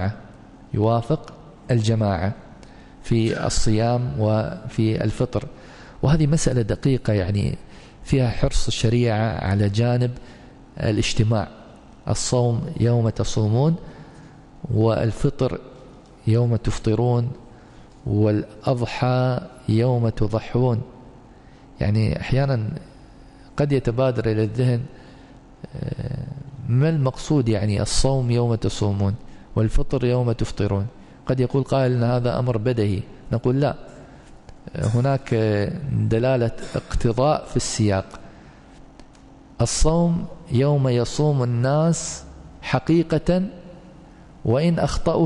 الجماعة في الصيام وفي الفطر. وهذه مسألة دقيقة يعني فيها حرص الشريعة على جانب الاجتماع. الصوم يوم تصومون والفطر يوم تفطرون والأضحى يوم تضحون. يعني أحيانا قد يتبادر إلى الذهن ما المقصود يعني الصوم يوم تصومون والفطر يوم تفطرون؟ قد يقول قائل أن هذا أمر بديهي. نقول لا، هناك دلالة اقتضاء في السياق. الصوم يوم يصوم الناس حقيقة وإن أخطأوا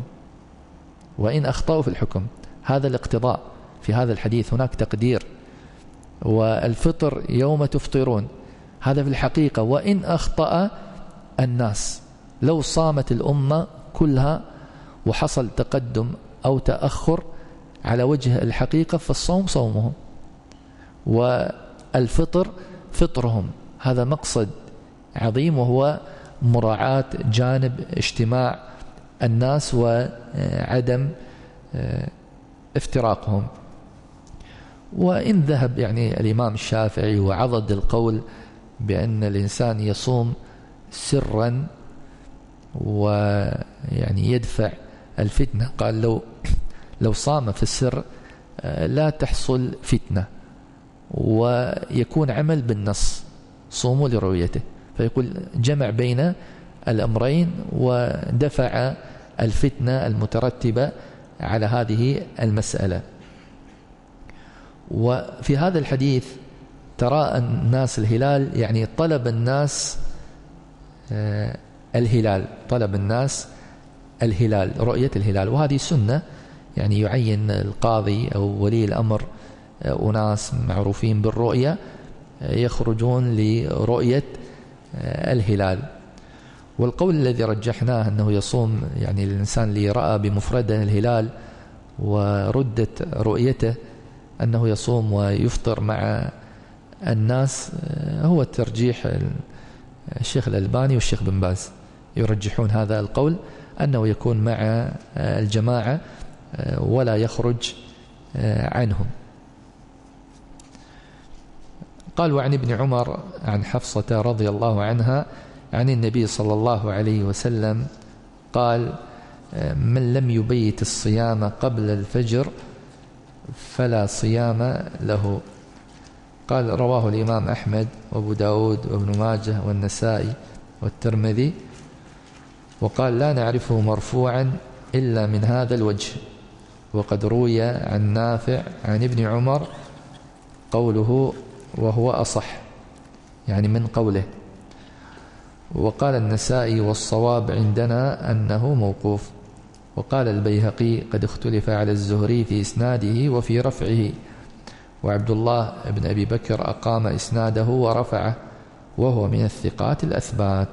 في الحكم، هذا الاقتضاء في هذا الحديث، هناك تقدير. والفطر يوم تفطرون، هذا في الحقيقة وإن أخطأ الناس. لو صامت الأمة كلها وحصل تقدم أو تأخر على وجه الحقيقة فالصوم صومهم والفطر فطرهم. هذا مقصد عظيم، وهو مراعاة جانب اجتماع الناس وعدم افتراقهم. وإن ذهب يعني الإمام الشافعي وعضد القول بأن الإنسان يصوم سرا ويعني يدفع الفتنة، قال لو صام في السر لا تحصل فتنة ويكون عمل بالنص صوموا لرؤيته، فيقول جمع بين الأمرين ودفع الفتنة المترتبة على هذه المسألة. وفي هذا الحديث ترى الناس الهلال، يعني طلب الناس الهلال رؤية الهلال، وهذه سنة يعني يعين القاضي أو ولي الأمر أناس معروفين بالرؤية يخرجون لرؤية الهلال. والقول الذي رجحناه أنه يصوم يعني الإنسان اللي رأى بمفرده الهلال وردت رؤيته أنه يصوم ويفطر مع الناس، هو الترجيح. الشيخ الألباني والشيخ بن باز يرجحون هذا القول، أنه يكون مع الجماعة ولا يخرج عنهم. قال وعن ابن عمر عن حفصة رضي الله عنها عن النبي صلى الله عليه وسلم قال من لم يبيت الصيام قبل الفجر فلا صيام له. قال رواه الإمام أحمد وأبو داود وابن ماجه والنسائي والترمذي، وقال لا نعرفه مرفوعا إلا من هذا الوجه، وقد روي عن نافع عن ابن عمر قوله وهو أصح يعني من قوله. وقال النسائي والصواب عندنا أنه موقوف. وقال البيهقي قد اختلف على الزهري في إسناده وفي رفعه، وعبد الله بن أبي بكر أقام إسناده ورفعه وهو من الثقات الأثبات.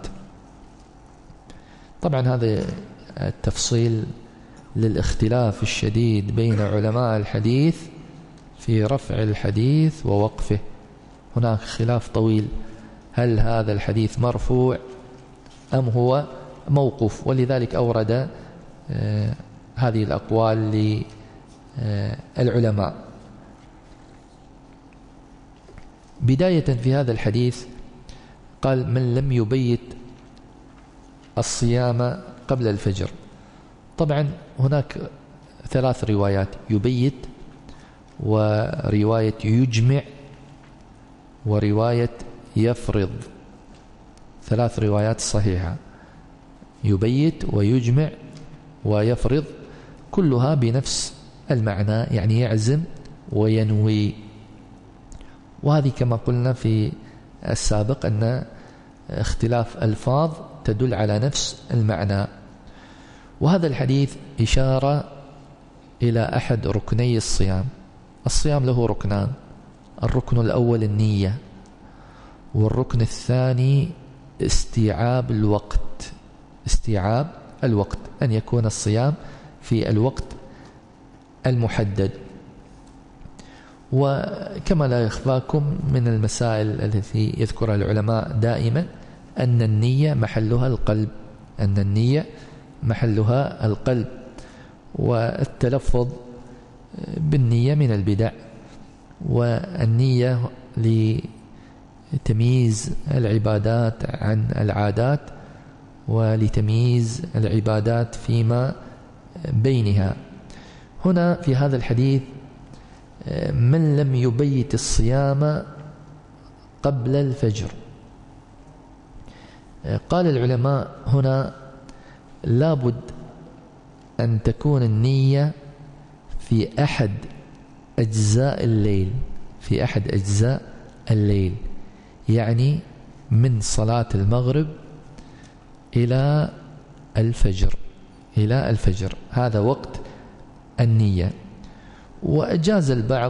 طبعا هذا التفصيل للاختلاف الشديد بين علماء الحديث في رفع الحديث ووقفه. هناك خلاف طويل، هل هذا الحديث مرفوع أم هو موقوف؟ ولذلك أورد هذه الأقوال للعلماء. بداية في هذا الحديث قال من لم يبيت الصيام قبل الفجر. طبعا هناك ثلاث روايات، يبيت ورواية يجمع ورواية يفرض، ثلاث روايات صحيحة، يبيت ويجمع ويفرض، كلها بنفس المعنى يعني يعزم وينوي. وهذه كما قلنا في السابق أن اختلاف ألفاظ تدل على نفس المعنى. وهذا الحديث إشارة إلى أحد ركني الصيام. الصيام له ركنان: الركن الأول النية، والركن الثاني استيعاب الوقت. استيعاب الوقت، أن يكون الصيام في الوقت المحدد. وكما لا يخفاكم من المسائل التي يذكرها العلماء دائما أن النية محلها القلب، أن النية محلها القلب، والتلفظ بالنية من البدع، والنية لتمييز العبادات عن العادات، ولتمييز العبادات فيما بينها. هنا في هذا الحديث من لم يبيت الصيام قبل الفجر، قال العلماء هنا لابد أن تكون النية في أحد أجزاء الليل، في أحد أجزاء الليل، يعني من صلاة المغرب إلى الفجر، إلى الفجر، هذا وقت النية. وأجاز البعض،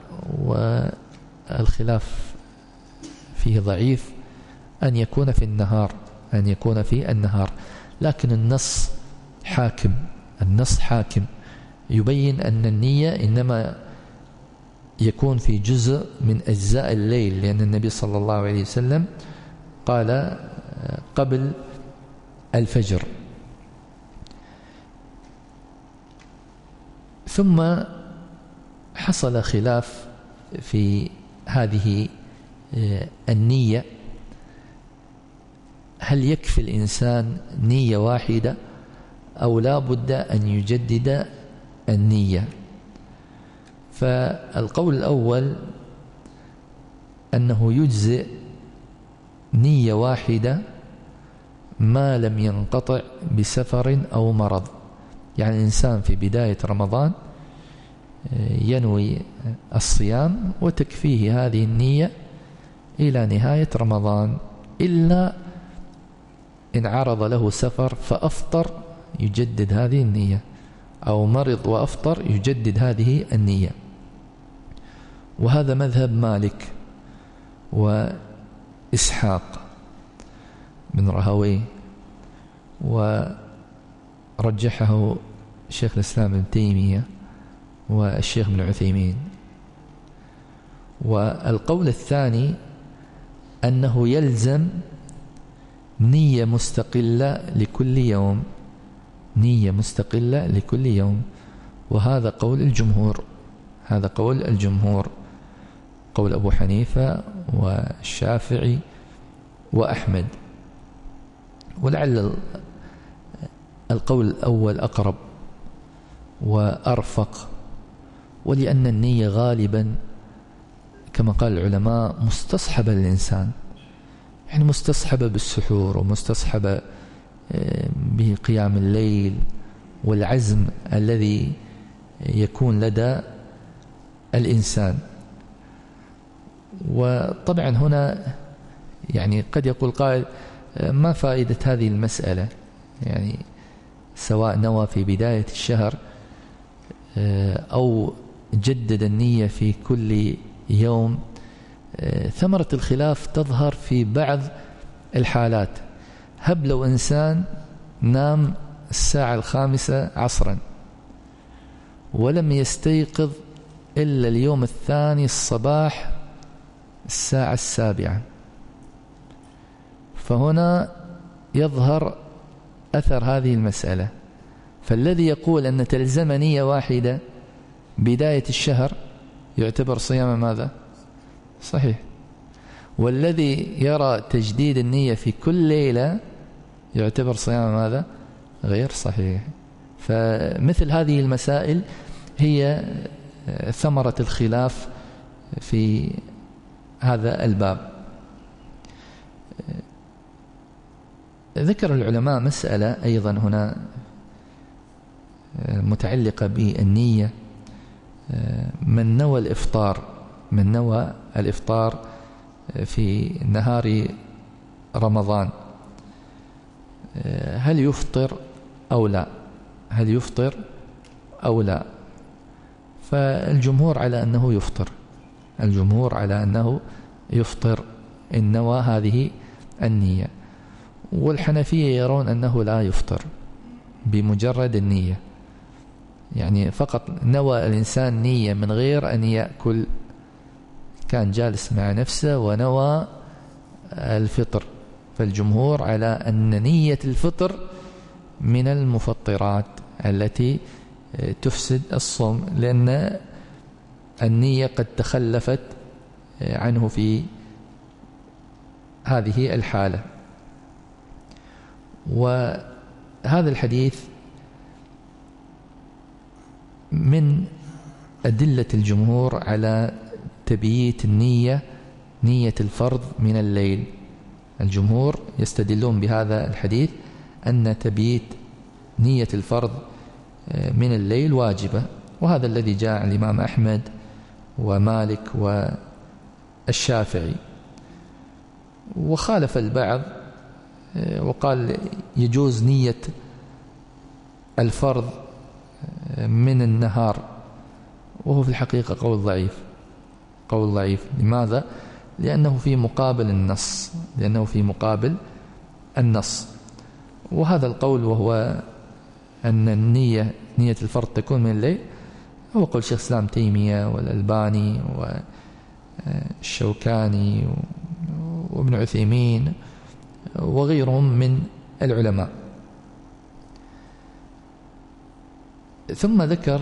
والخلاف فيه ضعيف، أن يكون في النهار، أن يكون في النهار، لكن النص حاكم، النص حاكم يبين أن النية إنما يكون في جزء من أجزاء الليل، لأن النبي صلى الله عليه وسلم قال قبل الفجر. ثم حصل خلاف في هذه النية، هل يكفي الإنسان نية واحدة أو لا بد أن يجدد النية؟ فالقول الأول أنه يجزئ نية واحدة ما لم ينقطع بسفر أو مرض. يعني الإنسان في بداية رمضان ينوي الصيام وتكفيه هذه النية إلى نهاية رمضان، إلا إن عرض له سفر فأفطر يجدد هذه النية، أو مرض وأفطر يجدد هذه النية. وهذا مذهب مالك وإسحاق بن راهويه، ورجحه شيخ الإسلام ابن تيمية والشيخ ابن عثيمين. والقول الثاني أنه يلزم نية مستقلة لكل يوم، نية مستقلة لكل يوم، وهذا قول الجمهور، هذا قول الجمهور، قول أبو حنيفة والشافعي وأحمد. ولعل القول الأول أقرب وأرفق، ولأن النية غالبا كما قال العلماء مستصحبة للإنسان، يعني مستصحبة بالسحور، ومستصحبة بقيام الليل، والعزم الذي يكون لدى الإنسان. وطبعا هنا يعني قد يقول قائل ما فائدة هذه المسألة؟ يعني سواء نوى في بداية الشهر أو جدد النية في كل يوم، ثمرة الخلاف تظهر في بعض الحالات. هب لو إنسان نام الساعة 5 عصرا ولم يستيقظ إلا اليوم الثاني الصباح الساعة 7، فهنا يظهر أثر هذه المسألة. فالذي يقول أن تلزم نية واحدة بداية الشهر يعتبر صيام ماذا؟ صحيح. والذي يرى تجديد النية في كل ليلة يعتبر صيام ماذا؟ غير صحيح. فمثل هذه المسائل هي ثمرة الخلاف في هذا الباب. ذكر العلماء مسألة أيضا هنا متعلقة بالنية. من نوى الإفطار من نوى الإفطار في نهار رمضان هل يفطر أو لا؟ هل يفطر أو لا؟ فالجمهور على أنه يفطر، الجمهور على أنه يفطر إن نوى هذه النية، والحنفية يرون أنه لا يفطر بمجرد النية، يعني فقط نوى الإنسان نية من غير أن يأكل، كان جالس مع نفسه ونوى الفطر، فالجمهور على أن نية الفطر من المفطرات التي تفسد الصوم، لأن النية قد تخلفت عنه في هذه الحالة. وهذا الحديث من أدلة الجمهور على تبييت النية، نية الفرض من الليل. الجمهور يستدلون بهذا الحديث أن تبييت نية الفرض من الليل واجبة، وهذا الذي جاء عن الإمام أحمد ومالك والشافعي. وخالف البعض وقال يجوز نية الفرض من النهار، وهو في الحقيقة قول ضعيف، قول ضعيف. لماذا؟ لأنه في مقابل النص، لأنه في مقابل النص. وهذا القول وهو أن النية، نية الفرض تكون من الليل، هو قول شيخ الإسلام تيمية والألباني والشوكاني وابن عثيمين وغيرهم من العلماء. ثم ذكر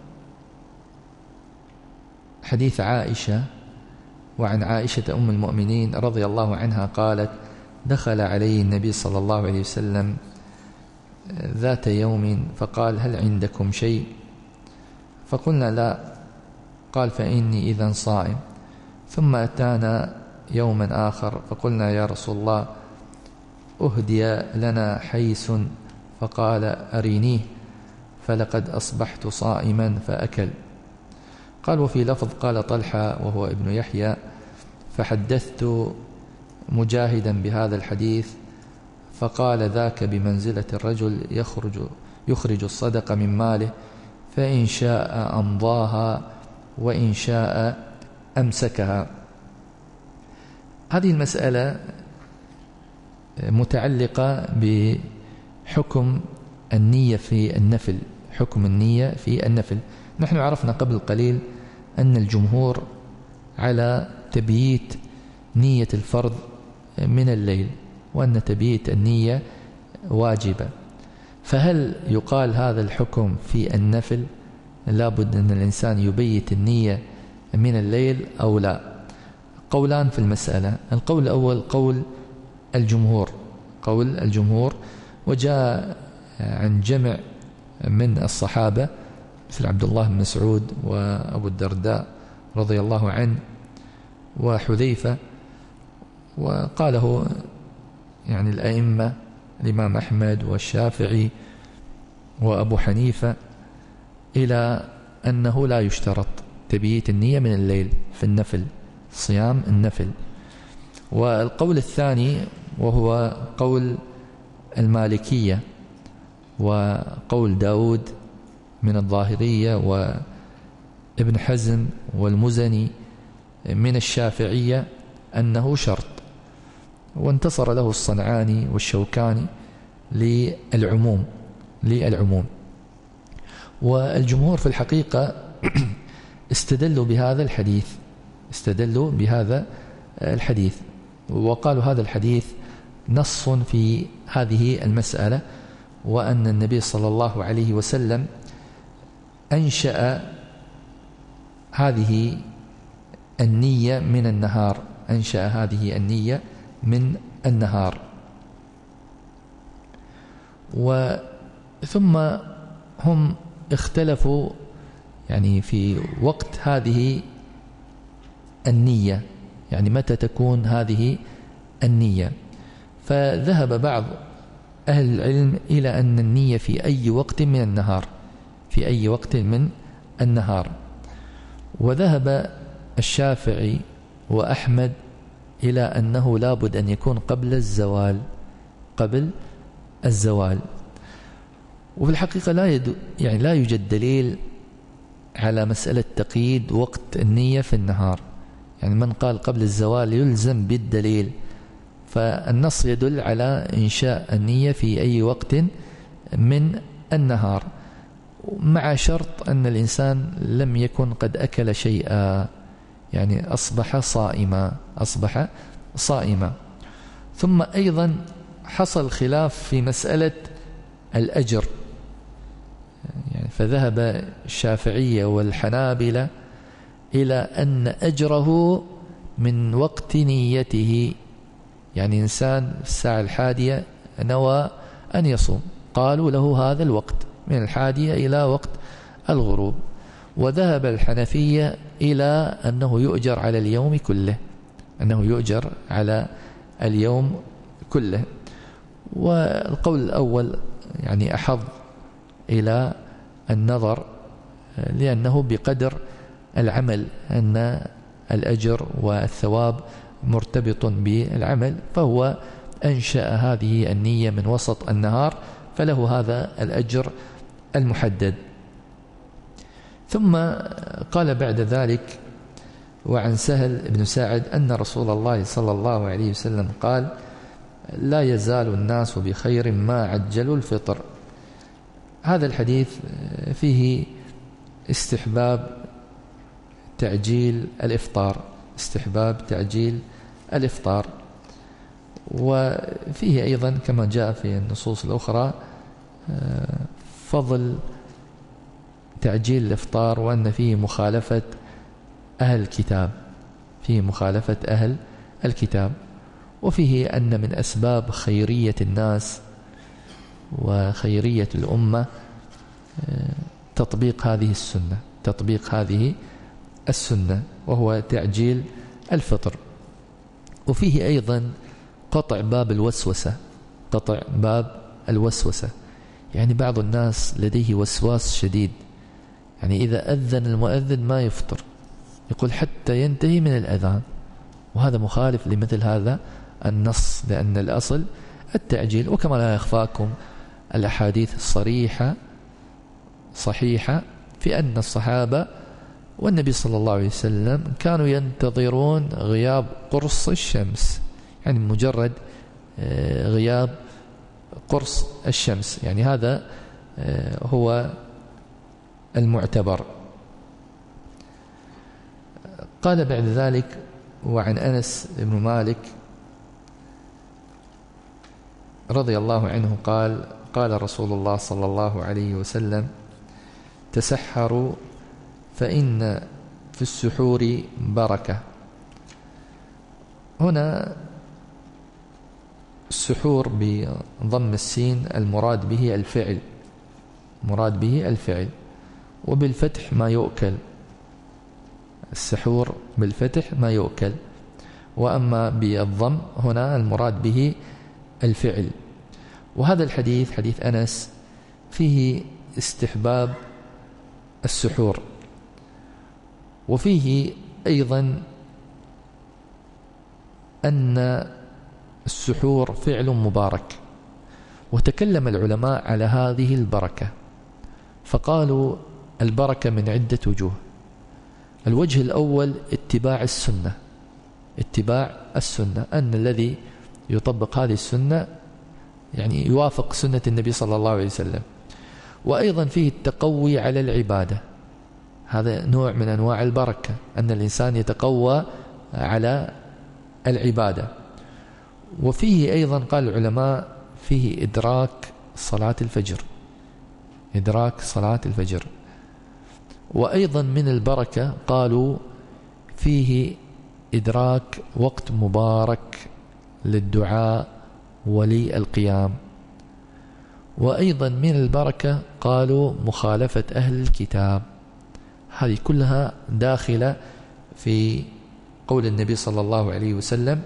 حديث عائشة، وعن عائشة أم المؤمنين رضي الله عنها قالت: دخل علي النبي صلى الله عليه وسلم ذات يوم فقال: هل عندكم شيء؟ فقلنا: لا. قال: فإني إذن صائم. ثم أتانا يوما آخر فقلنا: يا رسول الله، أهدي لنا حيس. فقال: أرينيه، فلقد أصبحت صائما فأكل. قال: وفي لفظ قال طلحة وهو ابن يحيى: فحدثت مجاهدا بهذا الحديث فقال: ذاك بمنزلة الرجل يخرج الصدقة من ماله، فإن شاء أمضاها وإن شاء أمسكها. هذه المسألة متعلقة بحكم النية في النفل، حكم النية في النفل. نحن عرفنا قبل قليل أن الجمهور على تبييت نية الفرض من الليل، وأن تبييت النية واجبة. فهل يقال هذا الحكم في النفل لابد أن الإنسان يبيت النية من الليل أو لا؟ قولان في المسألة. القول الأول قول الجمهور، قول الجمهور، وجاء عن جمع من الصحابة مثل عبد الله بن مسعود وأبو الدرداء رضي الله عنه وحذيفة، وقاله يعني الأئمة الإمام أحمد والشافعي وأبو حنيفة، إلى أنه لا يشترط تبييت النية من الليل في النفل، صيام النفل. والقول الثاني وهو قول المالكية وقول داود من الظاهرية وابن حزم والمزني من الشافعية أنه شرط، وانتصر له الصنعاني والشوكاني للعموم. والجمهور في الحقيقة استدلوا بهذا الحديث وقالوا هذا الحديث نص في هذه المسألة، وأن النبي صلى الله عليه وسلم أنشأ هذه النية من النهار، أنشأ هذه النية من النهار. ثم هم اختلفوا يعني في وقت هذه النية، يعني متى تكون هذه النية. فذهب بعض أهل العلم إلى أن النية في أي وقت من النهار، في أي وقت من النهار. وذهب الشافعي وأحمد إلى أنه لابد أن يكون قبل الزوال. وفي الحقيقة لا يوجد دليل على مسألة تقييد وقت النية في النهار. يعني من قال قبل الزوال يلزم بالدليل، فالنص يدل على إنشاء النية في أي وقت من النهار، مع شرط أن الإنسان لم يكن قد أكل شيئا، يعني أصبح صائما. ثم أيضا حصل خلاف في مسألة الأجر، يعني فذهب الشافعية والحنابلة إلى أن أجره من وقت نيته. يعني إنسان في الساعة 11 نوى أن يصوم، قالوا له هذا الوقت من 11 إلى وقت الغروب. وذهب الحنفية إلى أنه يؤجر على اليوم كله، والقول الأول يعني أحظ إلى النظر، لأنه بقدر العمل، أن الأجر والثواب مرتبط بالعمل، فهو أنشأ هذه النية من وسط النهار، فله هذا الأجر المحدد. ثم قال بعد ذلك: وعن سهل بن ساعد أن رسول الله صلى الله عليه وسلم قال: لا يزال الناس بخير ما عجلوا الفطر. هذا الحديث فيه استحباب تعجيل الإفطار، وفيه أيضا كما جاء في النصوص الأخرى فضل تعجيل الإفطار، وأن فيه مخالفة أهل الكتاب، وفيه أن من أسباب خيرية الناس وخيرية الأمة تطبيق هذه السنة وهو تعجيل الفطر. وفيه أيضا قطع باب الوسوسة. يعني بعض الناس لديه وسواس شديد، يعني إذا أذن المؤذن ما يفطر، يقول حتى ينتهي من الأذان، وهذا مخالف لمثل هذا النص، لأن الأصل التعجيل. وكما لا يخفاكم الأحاديث صحيحة في أن الصحابة والنبي صلى الله عليه وسلم كانوا ينتظرون غياب قرص الشمس، يعني مجرد غياب قرص الشمس، يعني هذا هو المعتبر. قال بعد ذلك: وعن أنس بن مالك رضي الله عنه قال: قال رسول الله صلى الله عليه وسلم: تسحروا فإن في السحور بركة. هنا السحور بضم السين المراد به الفعل، وبالفتح ما يؤكل. السحور بالفتح ما يؤكل، وأما بالضم هنا المراد به الفعل. وهذا الحديث حديث أنس فيه استحباب السحور، وفيه أيضا أن السحور فعل مبارك. وتكلم العلماء على هذه البركة، فقالوا البركة من عدة وجوه. الوجه الأول اتباع السنة، أن الذي يطبق هذه السنة يعني يوافق سنة النبي صلى الله عليه وسلم. وأيضا فيه التقوي على العبادة، هذا نوع من أنواع البركة، أن الإنسان يتقوى على العبادة. وفيه أيضا قال العلماء فيه إدراك صلاة الفجر. وأيضا من البركة قالوا فيه إدراك وقت مبارك للدعاء وللقيام. وأيضا من البركة قالوا مخالفة أهل الكتاب. هذه كلها داخلة في قول النبي صلى الله عليه وسلم: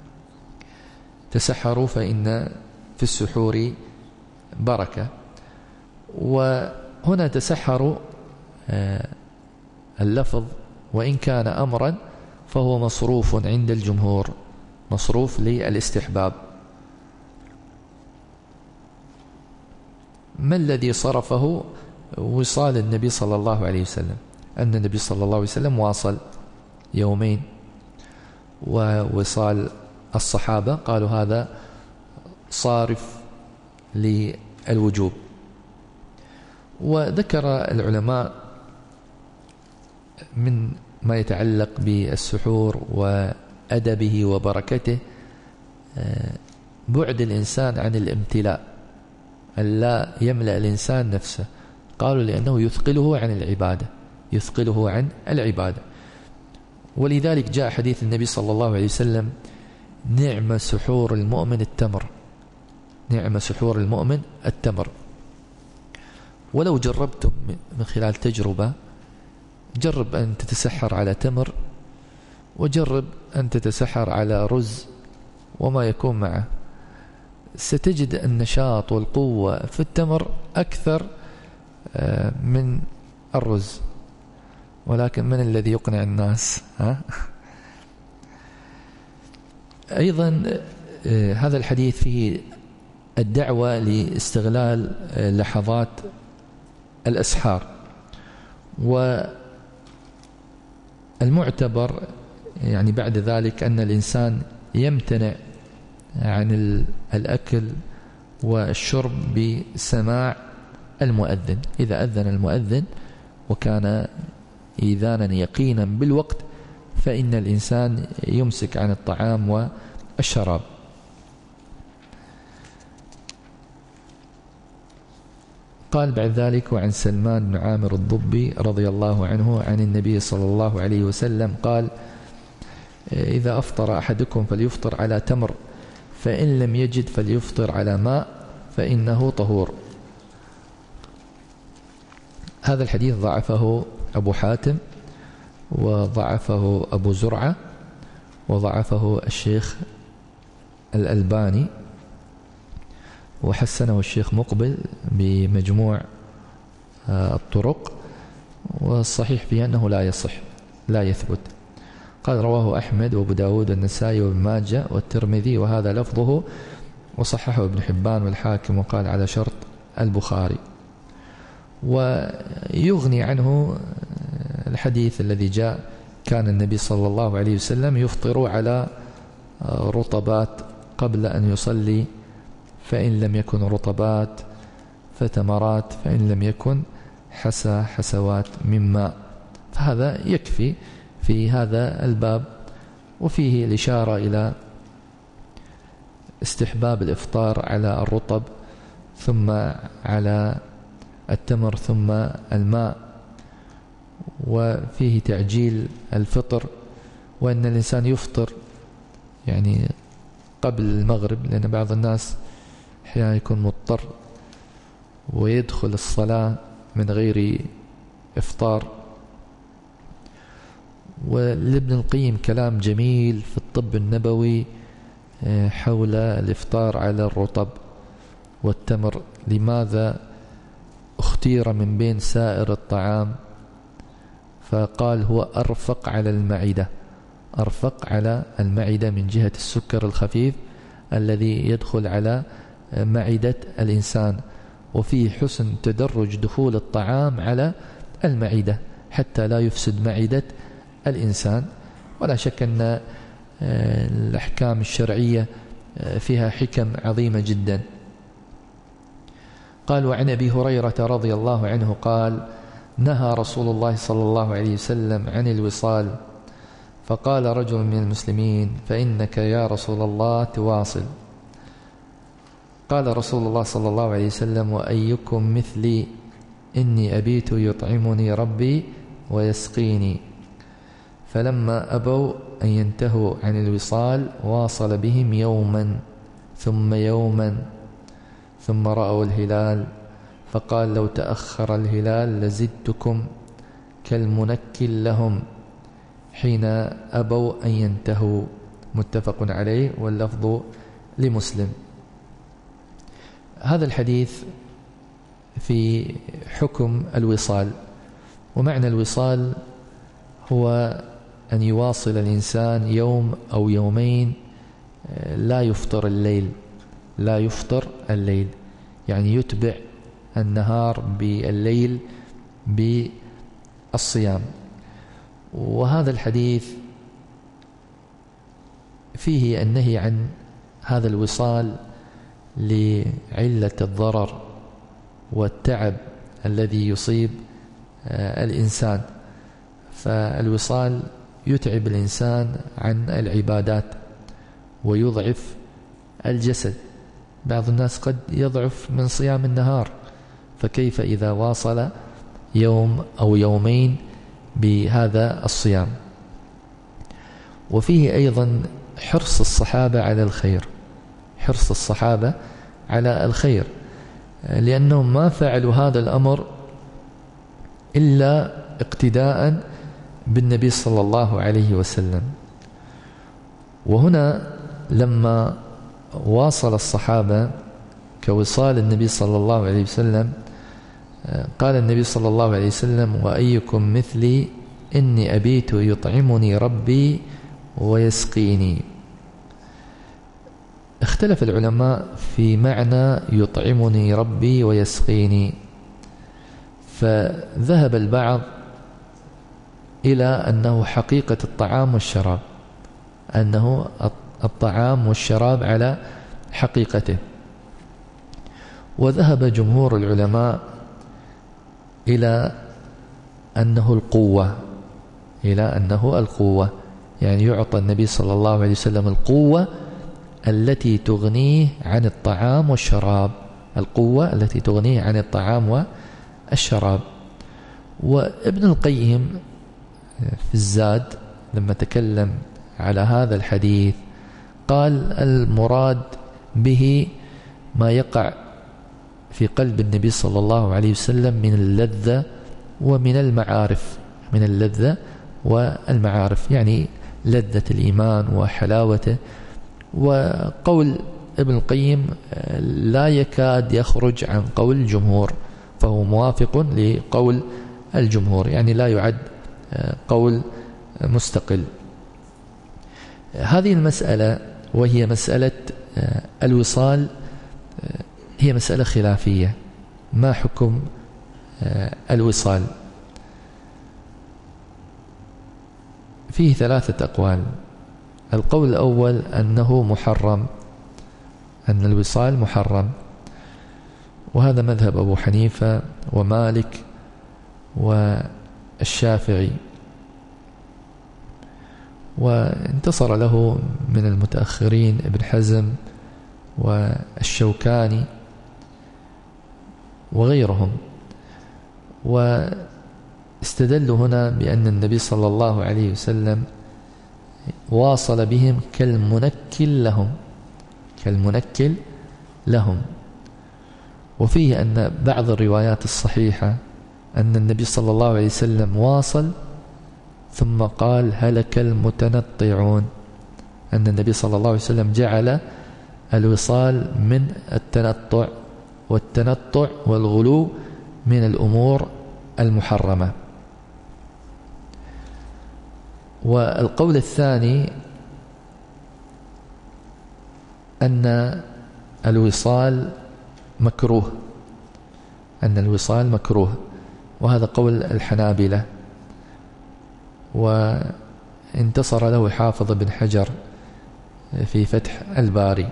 تسحروا فإن في السحور بركة. وهنا تسحروا اللفظ وإن كان أمرا فهو مصروف عند الجمهور، مصروف للاستحباب. ما الذي صرفه؟ وصال النبي صلى الله عليه وسلم، أن النبي صلى الله عليه وسلم واصل يومين، ووصال الصحابة قالوا هذا صارف للوجوب. وذكر العلماء من ما يتعلق بالسحور وأدبه وبركته بعد الإنسان عن الامتلاء، ألا يملأ الإنسان نفسه، قالوا لأنه يثقله عن العبادة، يثقله عن العبادة. ولذلك جاء حديث النبي صلى الله عليه وسلم: نعم سحور المؤمن التمر، نعم سحور المؤمن التمر. ولو جربتم من خلال تجربة، جرب أن تتسحر على تمر، وجرب أن تتسحر على رز وما يكون معه، ستجد النشاط والقوة في التمر أكثر من الرز. ولكن من الذي يقنع الناس؟ أيضا هذا الحديث فيه الدعوة لاستغلال لحظات الأسحار. والمعتبر يعني بعد ذلك أن الإنسان يمتنع عن الأكل والشرب بسماع المؤذن. إذا أذن المؤذن وكان إذانا يقينا بالوقت فإن الإنسان يمسك عن الطعام والشراب. قال بعد ذلك: وعن سلمان بن عامر الضبي رضي الله عنه عن النبي صلى الله عليه وسلم قال: إذا أفطر أحدكم فليفطر على تمر، فإن لم يجد فليفطر على ماء فإنه طهور. هذا الحديث ضعفه أبو حاتم، وضعفه أبو زرعة، وضعفه الشيخ الألباني، وحسنه الشيخ مقبل بمجموع الطرق، والصحيح فيه أنه لا يصح، لا يثبت. قال: رواه أحمد وابو داود والنسائي وابن ماجه والترمذي وهذا لفظه، وصححه ابن حبان والحاكم، وقال على شرط البخاري. ويغني عنه الحديث الذي جاء: كان النبي صلى الله عليه وسلم يفطر على رطبات قبل أن يصلي، فإن لم يكن رطبات فتمرات، فإن لم يكن حسوات من ماء. فهذا يكفي في هذا الباب، وفيه الإشارة إلى استحباب الإفطار على الرطب، ثم على التمر، ثم الماء، وفيه تعجيل الفطر، وأن الإنسان يفطر يعني قبل المغرب، لأن بعض الناس أحيانا يكون مضطر ويدخل الصلاة من غير إفطار. ولابن القيم كلام جميل في الطب النبوي حول الإفطار على الرطب والتمر، لماذا اختير من بين سائر الطعام؟ فقال: هو أرفق على المعدة، أرفق على المعدة من جهة السكر الخفيف الذي يدخل على معدة الإنسان، وفيه حسن تدرج دخول الطعام على المعدة حتى لا يفسد معدة الإنسان. ولا شك أن الأحكام الشرعية فيها حكم عظيمة جدا. قال: وعن أبي هريرة رضي الله عنه قال: نهى رسول الله صلى الله عليه وسلم عن الوصال، فقال رجل من المسلمين: فإنك يا رسول الله تواصل. قال رسول الله صلى الله عليه وسلم: وأيكم مثلي إني أبيت يطعمني ربي ويسقيني. فلما أبوا أن ينتهوا عن الوصال واصل بهم يوما ثم يوما، ثم رأوا الهلال فقال: لو تأخر الهلال لزدتكم كالمنكل لهم حين أبوا أن ينتهوا. متفق عليه، واللفظ لمسلم. هذا الحديث في حكم الوصال. ومعنى الوصال هو أن يواصل الإنسان يوم أو يومين لا يفطر الليل، يعني يتبع النهار بالليل بالصيام. وهذا الحديث فيه النهي عن هذا الوصال لعلة الضرر والتعب الذي يصيب الإنسان، فالوصال يتعب الإنسان عن العبادات ويضعف الجسد. بعض الناس قد يضعف من صيام النهار، فكيف إذا واصل يوم أو يومين بهذا الصيام؟ وفيه أيضا حرص الصحابة على الخير، لأنهم ما فعلوا هذا الأمر إلا اقتداء بالنبي صلى الله عليه وسلم. وهنا لما واصل الصحابة كوصال النبي صلى الله عليه وسلم، قال النبي صلى الله عليه وسلم: وأيكم مثلي إني أبيت يطعمني ربي ويسقيني. اختلف العلماء في معنى يطعمني ربي ويسقيني، فذهب البعض إلى أنه حقيقة الطعام والشراب، أنه الطعام والشراب على حقيقته. وذهب جمهور العلماء إلى أنه القوة، يعني يعطى النبي صلى الله عليه وسلم القوة التي تغنيه عن الطعام والشراب. وابن القيم في الزاد لما تكلم على هذا الحديث قال: المراد به ما يقع في قلب النبي صلى الله عليه وسلم من اللذة ومن المعارف، يعني لذة الإيمان وحلاوته. وقول ابن القيم لا يكاد يخرج عن قول الجمهور، فهو موافق لقول الجمهور، يعني لا يعد قول مستقل. هذه المسألة وهي مسألة الوصال هي مسألة خلافية. ما حكم الوصال؟ فيه 3 أقوال. القول الأول أنه محرم، أن الوصال محرم، وهذا مذهب أبو حنيفة ومالك والشافعي، وانتصر له من المتأخرين ابن حزم والشوكاني وغيرهم. واستدلوا هنا بأن النبي صلى الله عليه وسلم واصل بهم كالمنكل لهم. وفيه أن بعض الروايات الصحيحة أن النبي صلى الله عليه وسلم واصل ثم قال: هلك المتنطعون، أن النبي صلى الله عليه وسلم جعل الوصال من التنطع، والتنطع والغلو من الأمور المحرمة. والقول الثاني أن الوصال مكروه، وهذا قول الحنابلة، وانتصر له حافظ بن حجر في فتح الباري.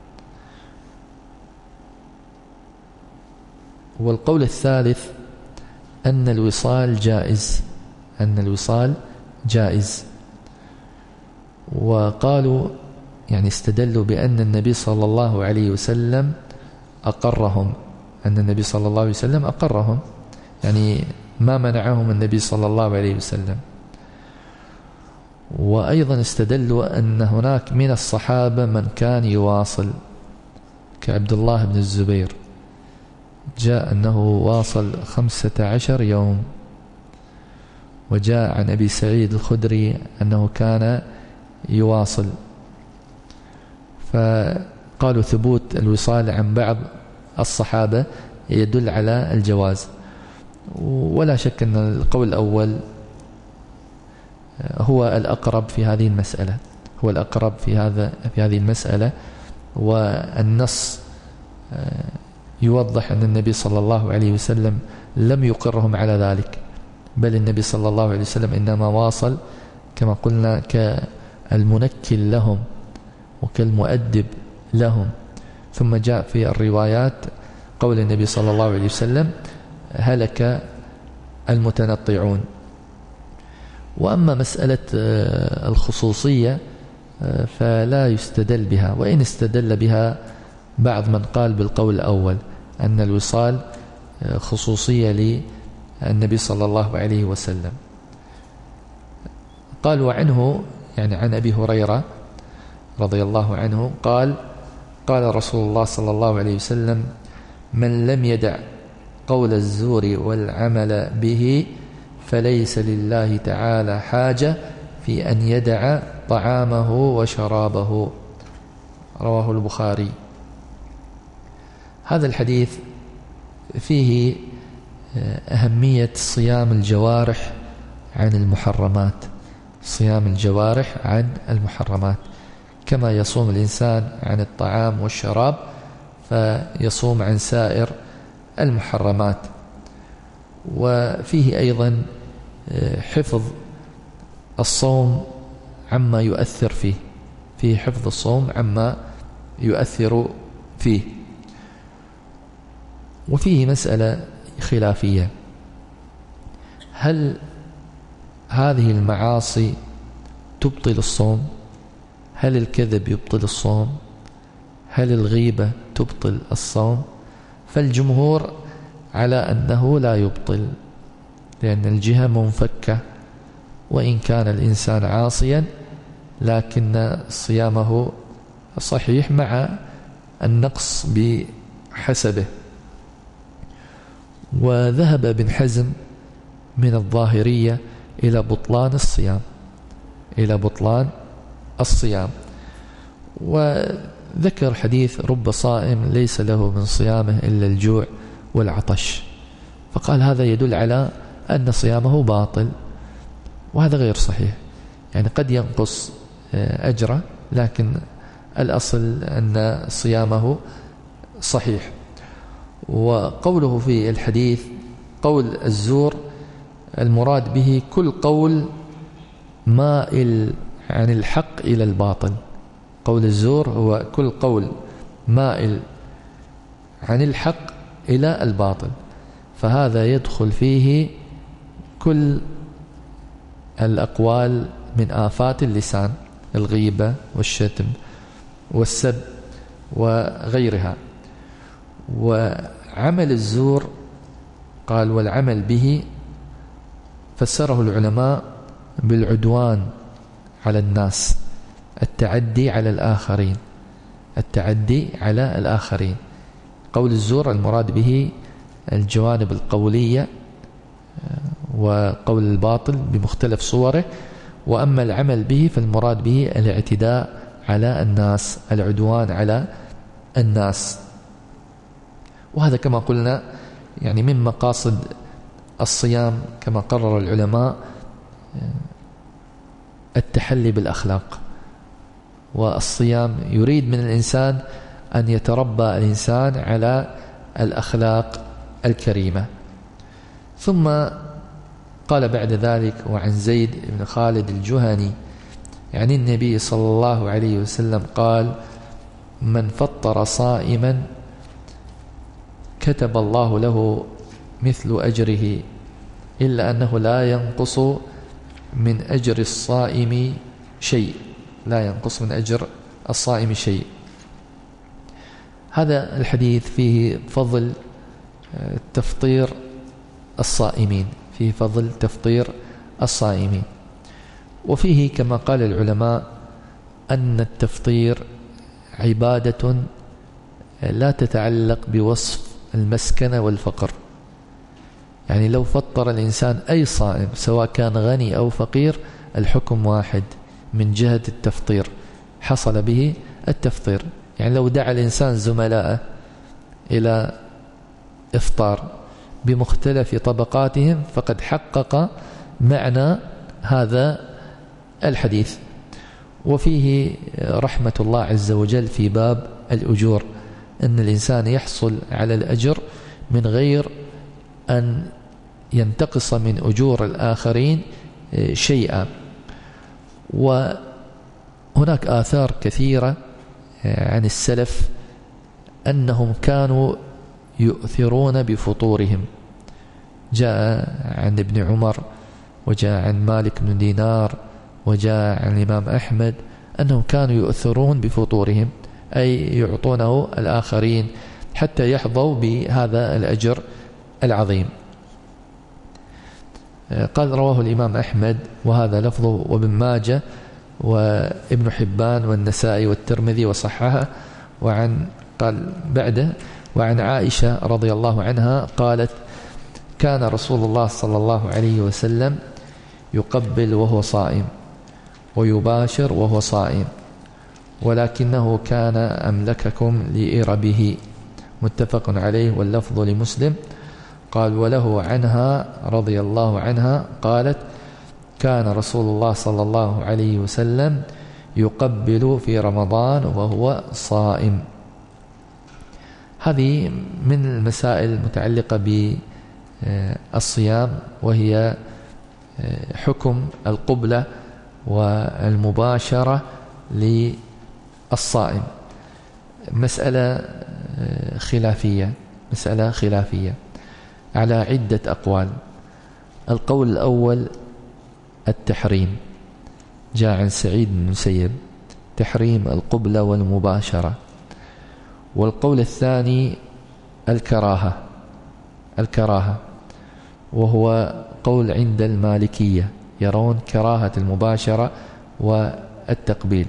والقول الثالث أن الوصال جائز، وقالوا يعني استدلوا بأن النبي صلى الله عليه وسلم أقرهم، يعني ما منعهم النبي صلى الله عليه وسلم. وأيضا استدلوا أن هناك من الصحابة من كان يواصل، كعبد الله بن الزبير، جاء أنه واصل 15 يوم. وجاء عن أبي سعيد الخدري أنه كان يواصل. فقالوا ثبوت الوصال عن بعض الصحابة يدل على الجواز. ولا شك أن القول الأول هو الأقرب في هذه المسألة، هو الأقرب في هذه المسألة. والنص يوضح أن النبي صلى الله عليه وسلم لم يقرهم على ذلك، بل النبي صلى الله عليه وسلم إنما واصل كما قلنا كالمنكل لهم وكالمؤدب لهم. ثم جاء في الروايات قول النبي صلى الله عليه وسلم: هلك المتنطعون. وأما مسألة الخصوصية فلا يستدل بها، وإن استدل بها بعض من قال بالقول الأول أن الوصال خصوصية للنبي صلى الله عليه وسلم. قال وعنه يعني عن أبي هريرة رضي الله عنه قال: قال رسول الله صلى الله عليه وسلم: من لم يدع قول الزور والعمل به فليس لله تعالى حاجة في أن يدع طعامه وشرابه. رواه البخاري. هذا الحديث فيه أهمية صيام الجوارح عن المحرمات، صيام الجوارح عن المحرمات، كما يصوم الإنسان عن الطعام والشراب فيصوم عن سائر المحرمات. وفيه أيضا حفظ الصوم عما يؤثر فيه حفظ الصوم عما يؤثر فيه. وفيه مسألة خلافية: هل هذه المعاصي تبطل الصوم؟ هل الكذب يبطل الصوم؟ هل الغيبة تبطل الصوم؟ فالجمهور على أنه لا يبطل، لأن الجهة منفكة، وإن كان الإنسان عاصيا لكن صيامه صحيح مع النقص بحسبه. وذهب ابن حزم من الظاهرية إلى بطلان الصيام، وذكر حديث: رب صائم ليس له من صيامه إلا الجوع والعطش. فقال هذا يدل على أن صيامه باطل، وهذا غير صحيح. يعني قد ينقص أجره، لكن الأصل أن صيامه صحيح. وقوله في الحديث قول الزور المراد به كل قول مائل عن الحق إلى الباطل. قول الزور هو كل قول مائل عن الحق إلى الباطل، فهذا يدخل فيه كل الأقوال من آفات اللسان: الغيبة والشتم والسب وغيرها. وعمل الزور قال والعمل به فسره العلماء بالعدوان على الناس، التعدي على الآخرين. قول الزور المراد به الجوانب القولية وقول الباطل بمختلف صوره، وأما العمل به فالمراد به الاعتداء على الناس، العدوان على الناس. وهذا كما قلنا يعني من مقاصد الصيام كما قرر العلماء التحلي بالأخلاق. والصيام يريد من الإنسان أن يتربى الإنسان على الأخلاق الكريمة. ثم قال بعد ذلك: وعن زيد بن خالد الجهني يعني النبي صلى الله عليه وسلم قال: من فطر صائما كتب الله له مثل أجره إلا أنه لا ينقص من أجر الصائم شيء، هذا الحديث فيه فضل تفطير الصائمين، وفيه كما قال العلماء أن التفطير عبادة لا تتعلق بوصف المسكنة والفقر. يعني لو فطر الإنسان أي صائم سواء كان غني أو فقير الحكم واحد من جهة التفطير، حصل به التفطير. يعني لو دعا الإنسان زملائه إلى إفطار بمختلف طبقاتهم فقد حقق معنى هذا الحديث. وفيه رحمة الله عز وجل في باب الأجور، أن الإنسان يحصل على الأجر من غير أن ينتقص من أجور الآخرين شيئا. وهناك آثار كثيرة عن السلف أنهم كانوا يؤثرون بفطورهم. جاء عن ابن عمر، وجاء عن مالك بن دينار، وجاء عن الإمام أحمد أنهم كانوا يؤثرون بفطورهم، أي يعطونه الآخرين حتى يحظوا بهذا الأجر العظيم. قال رواه الإمام أحمد وهذا لفظه، وابن ماجه وابن حبان والنسائي والترمذي وصححه. قال بعده وعن عائشة رضي الله عنها قالت: كان رسول الله صلى الله عليه وسلم يقبل وهو صائم ويباشر وهو صائم، ولكنه كان أملككم لإربه. متفق عليه واللفظ لمسلم. قال: وله عنها رضي الله عنها قالت: كان رسول الله صلى الله عليه وسلم يقبل في رمضان وهو صائم. هذه من المسائل المتعلقة بالصيام، وهي حكم القبلة والمباشرة للصائم. مسألة خلافية على عدة أقوال. القول الأول التحريم، جاء عن سعيد بن المسيب تحريم القبلة والمباشرة. والقول الثاني الكراهة، وهو قول عند المالكية، يرون كراهة المباشرة والتقبيل.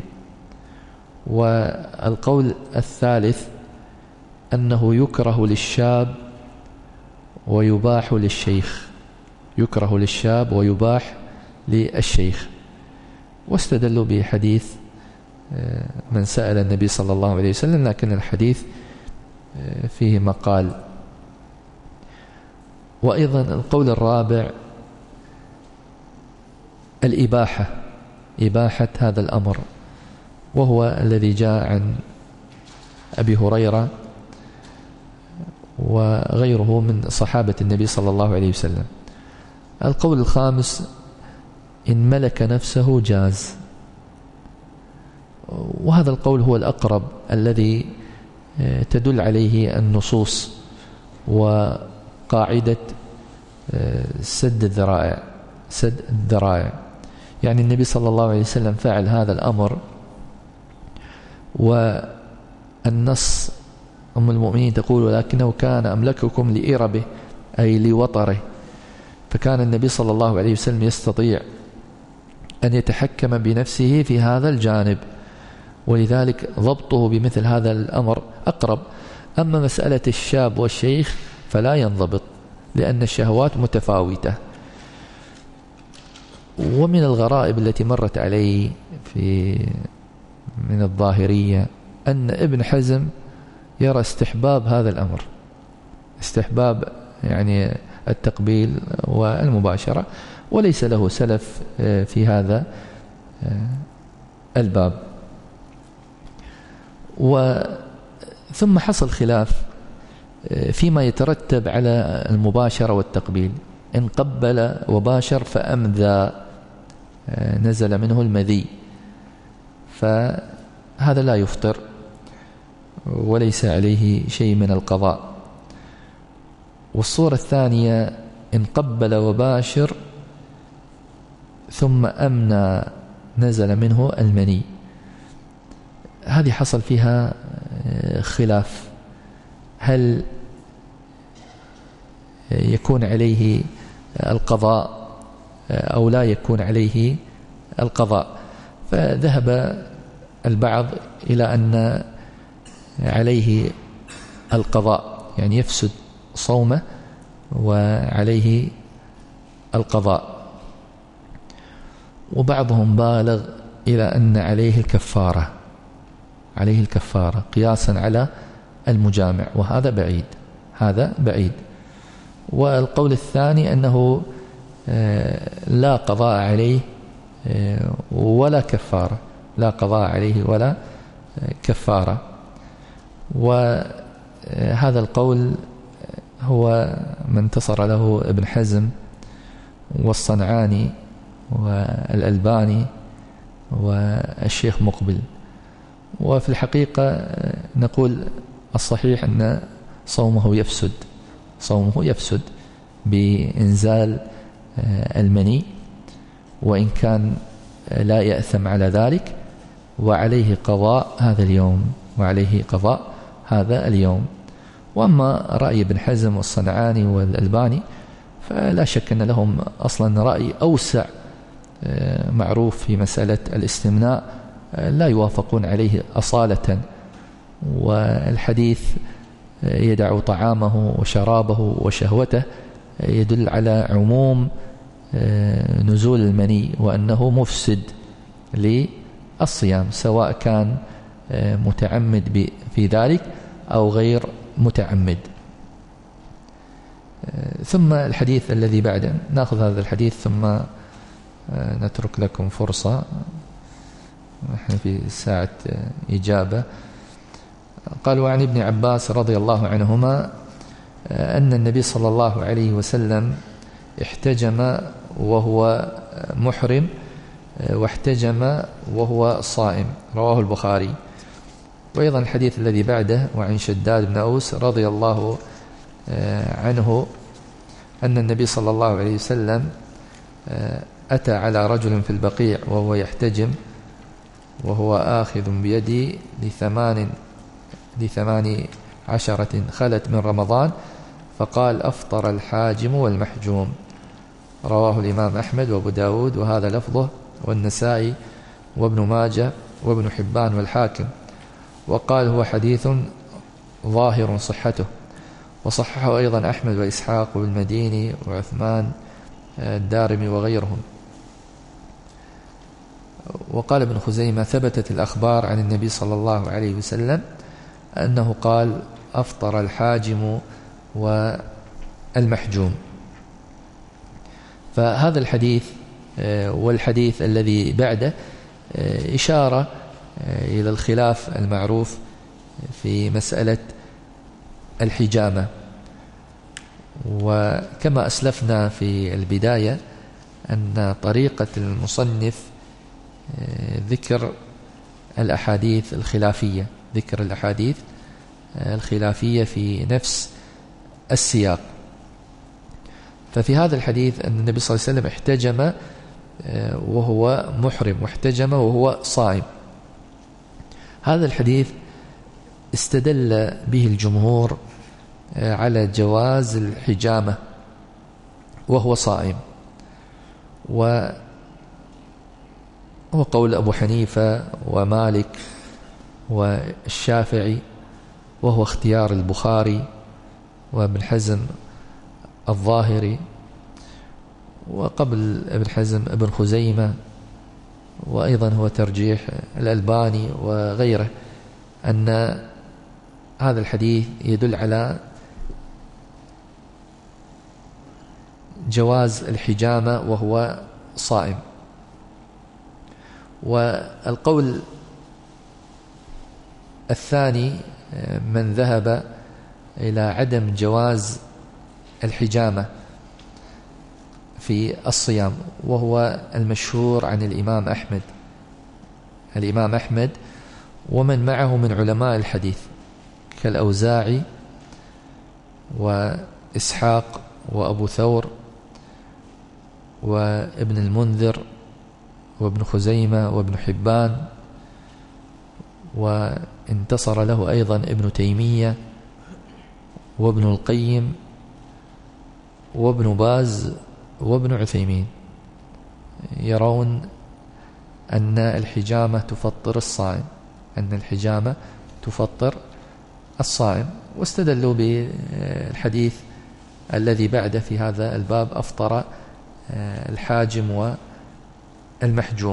والقول الثالث أنه يكره للشاب ويباح للشيخ، يكره للشاب ويباح للشيخ. واستدلوا بحديث من سأل النبي صلى الله عليه وسلم، لكن الحديث فيه مقال. وأيضا القول الرابع إباحة هذا الأمر، وهو الذي جاء عن أبي هريرة وغيره من صحابة النبي صلى الله عليه وسلم. القول الخامس إن ملك نفسه جاز، وهذا القول هو الأقرب الذي تدل عليه النصوص وقاعدة سد الذرائع. يعني النبي صلى الله عليه وسلم فعل هذا الأمر، والنص أم المؤمنين تقول: ولكنه كان أملككم لإربه، أي لوطره. فكان النبي صلى الله عليه وسلم يستطيع أن يتحكم بنفسه في هذا الجانب، ولذلك ضبطه بمثل هذا الأمر أقرب. أما مسألة الشاب والشيخ فلا ينضبط، لأن الشهوات متفاوتة. ومن الغرائب التي مرت علي من الظاهرية أن ابن حزم يرى استحباب هذا الأمر، استحباب يعني التقبيل والمباشرة، وليس له سلف في هذا الباب. ثم حصل خلاف فيما يترتب على المباشرة والتقبيل. إن قبل وباشر فأمذى، نزل منه المذي، فهذا لا يفطر وليس عليه شيء من القضاء. والصورة الثانية إن قبل وباشر ثم أمنى، نزل منه المني. هذه حصل فيها خلاف، هل يكون عليه القضاء أو لا يكون عليه القضاء. فذهب البعض إلى أن عليه القضاء، يعني يفسد صومه وعليه القضاء. وبعضهم بالغ إلى أن عليه الكفارة قياسا على المجامع، وهذا بعيد. والقول الثاني أنه لا قضاء عليه ولا كفارة، لا قضاء عليه ولا كفارة. وهذا القول هو ما انتصر له ابن حزم والصنعاني والألباني والشيخ مقبل. وفي الحقيقة نقول الصحيح أن صومه يفسد بإنزال المني، وإن كان لا يأثم على ذلك، وعليه قضاء هذا اليوم. وأما رأي ابن حزم والصنعاني والألباني فلا شك أن لهم أصلا رأي أوسع معروف في مسألة الاستمناء، لا يوافقون عليه أصالة. والحديث يدع طعامه وشرابه وشهوته يدل على عموم نزول المني، وأنه مفسد للصيام سواء كان متعمد في ذلك أو غير متعمد. ثم الحديث الذي بعده، نأخذ هذا الحديث ثم نترك لكم فرصة، نحن في ساعة إجابة. قال: وعن ابن عباس رضي الله عنهما أن النبي صلى الله عليه وسلم احتجم وهو محرم واحتجم وهو صائم، رواه البخاري. وأيضا الحديث الذي بعده: وعن شداد بن أوس رضي الله عنه أن النبي صلى الله عليه وسلم أتى على رجل في البقيع وهو يحتجم وهو آخذ بيدي ل18 خلت من رمضان، فقال: أفطر الحاجم والمحجوم، رواه الإمام أحمد وأبو داود وهذا لفظه، والنسائي وابن ماجه وابن حبان والحاكم. وقال: هو حديث ظاهر صحته، وصححه أيضا أحمد وإسحاق والمديني وعثمان الدارمي وغيرهم. وقال ابن خزيمة: ثبتت الأخبار عن النبي صلى الله عليه وسلم أنه قال: أفطر الحاجم والمحجوم. فهذا الحديث والحديث الذي بعده إشارة إلى الخلاف المعروف في مسألة الحجامة. وكما أسلفنا في البداية أن طريقة المصنف ذكر الأحاديث الخلافية في نفس السياق. ففي هذا الحديث أن النبي صلى الله عليه وسلم احتجم وهو محرم واحتجم وهو صائم. هذا الحديث استدل به الجمهور على جواز الحجامة وهو صائم، وهو قول أبو حنيفة ومالك والشافعي، وهو اختيار البخاري وابن حزم الظاهري، وقبل ابن حزم ابن خزيمة، وأيضا هو ترجيح الألباني وغيره، أن هذا الحديث يدل على جواز الحجامة وهو صائم. والقول الثاني من ذهب إلى عدم جواز الحجامة في الصيام، وهو المشهور عن الإمام أحمد ومن معه من علماء الحديث كالأوزاعي وإسحاق وأبو ثور وابن المنذر وابن خزيمة وابن حبان، وانتصر له أيضا ابن تيمية وابن القيم وابن باز وابن عثيمين، يرون أن الحجامة تفطر الصائم، واستدلوا بالحديث الذي بعده في هذا الباب: أفطر الحاجم والمحجوم.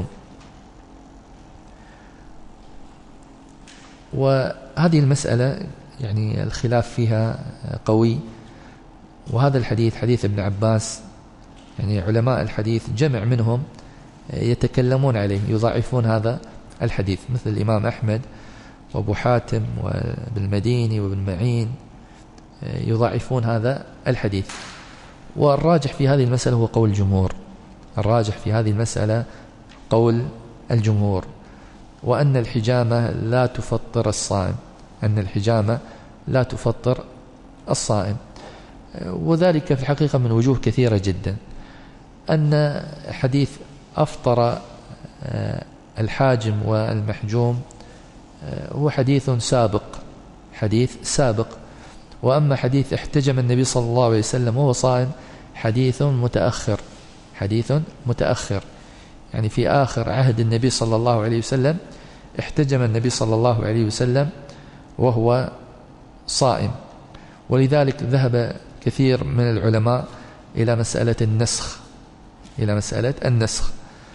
وهذه المسألة يعني الخلاف فيها قوي. وهذا الحديث حديث ابن عباس، يعني علماء الحديث جمع منهم يتكلمون عليه، يضعفون هذا الحديث، مثل الإمام أحمد وأبو حاتم وابن المديني وابن معين يضعفون هذا الحديث. والراجح في هذه المسألة هو قول الجمهور، الراجح في هذه المسألة قول الجمهور، وأن الحجامة لا تفطر الصائم، أن الحجامة لا تفطر الصائم. وذلك في الحقيقة من وجوه كثيرة جدا. أن حديث أفطر الحاجم والمحجوم هو حديث سابق، حديث سابق. وأما حديث احتجم النبي صلى الله عليه وسلم وهو صائم حديث متأخر، حديث متأخر، يعني في آخر عهد النبي صلى الله عليه وسلم احتجم النبي صلى الله عليه وسلم وهو صائم. ولذلك ذهب كثير من العلماء إلى مسألة النسخ، إلى مسألة النسخ.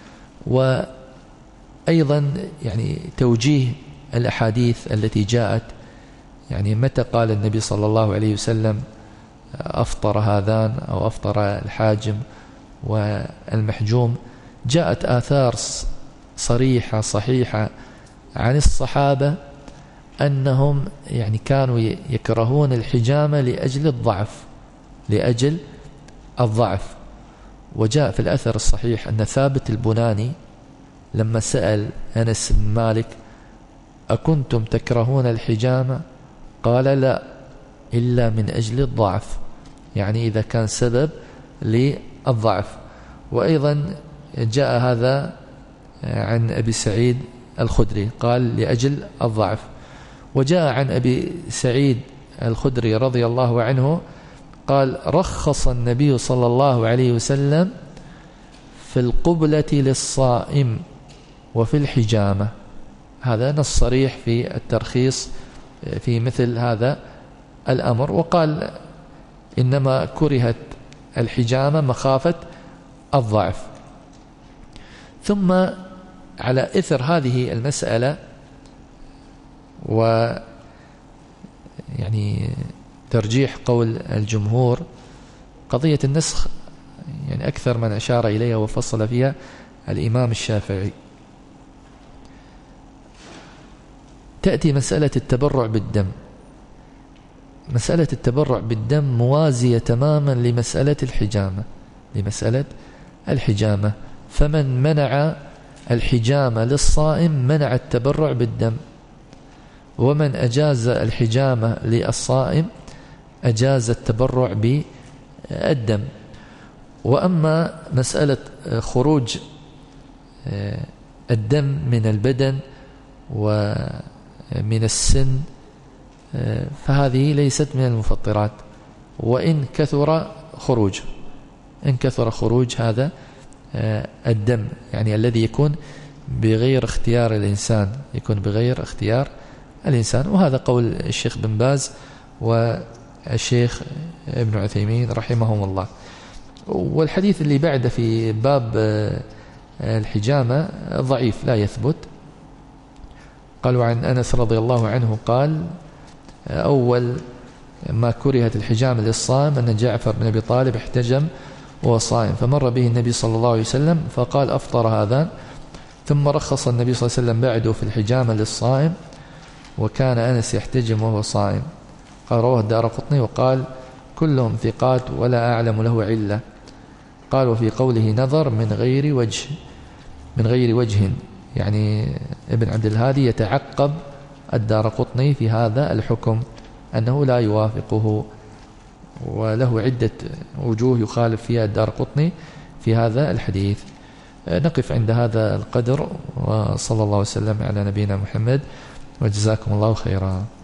وأيضا يعني توجيه الأحاديث التي جاءت، يعني متى قال النبي صلى الله عليه وسلم أفطر هذان أو أفطر الحاجم والمحجوم، جاءت آثار صريحة صحيحة عن الصحابة أنهم يعني كانوا يكرهون الحجامة لأجل الضعف، لأجل الضعف. وجاء في الأثر الصحيح أن ثابت البناني لما سأل أنس بن مالك أكنتم تكرهون الحجامة؟ قال لا، إلا من أجل الضعف، يعني إذا كان سبب للضعف. وأيضا جاء هذا عن أبي سعيد الخدري قال لأجل الضعف. وجاء عن أبي سعيد الخدري رضي الله عنه قال رخص النبي صلى الله عليه وسلم في القبلة للصائم وفي الحجامة. هذا نص صريح في الترخيص في مثل هذا الأمر. وقال إنما كرهت الحجامة مخافة الضعف. ثم على إثر هذه المسألة ويعني ترجيح قول الجمهور، قضية النسخ يعني أكثر من أشار إليها وفصل فيها الإمام الشافعي. تأتي مسألة التبرع بالدم. مسألة التبرع بالدم موازية تماما لمسألة الحجامة، لمسألة الحجامة. فمن منع الحجامة للصائم منع التبرع بالدم، ومن أجاز الحجامة للصائم أجاز التبرع بالدم. وأما مسألة خروج الدم من البدن ومن السن فهذه ليست من المفطرات، وإن كثر خروج، إن كثر خروج هذا الدم، يعني الذي يكون بغير اختيار الإنسان، يكون بغير اختيار الإنسان. وهذا قول الشيخ بن باز والشيخ ابن عثيمين رحمهم الله. والحديث اللي بعد في باب الحجامة ضعيف لا يثبت. قالوا عن أنس رضي الله عنه قال أول ما كرهت الحجامة للصائم أن جعفر بن أبي طالب احتجم وهو صائم، فمر به النبي صلى الله عليه وسلم فقال أفطر هذان، ثم رخص النبي صلى الله عليه وسلم بعده في الحجامة للصائم، وكان أنس يحتجم وهو صائم. قال رواه الدارقطني وقال كلهم ثقات ولا أعلم له علة. قال وفي قوله نظر من غير وجه، من غير وجه، يعني ابن عبد الهادي يتعقب الدارقطني في هذا الحكم أنه لا يوافقه، وله عدة وجوه يخالف فيها الدارقطني في هذا الحديث. نقف عند هذا القدر، وصلى الله وسلم على نبينا محمد، وجزاكم الله خيرا.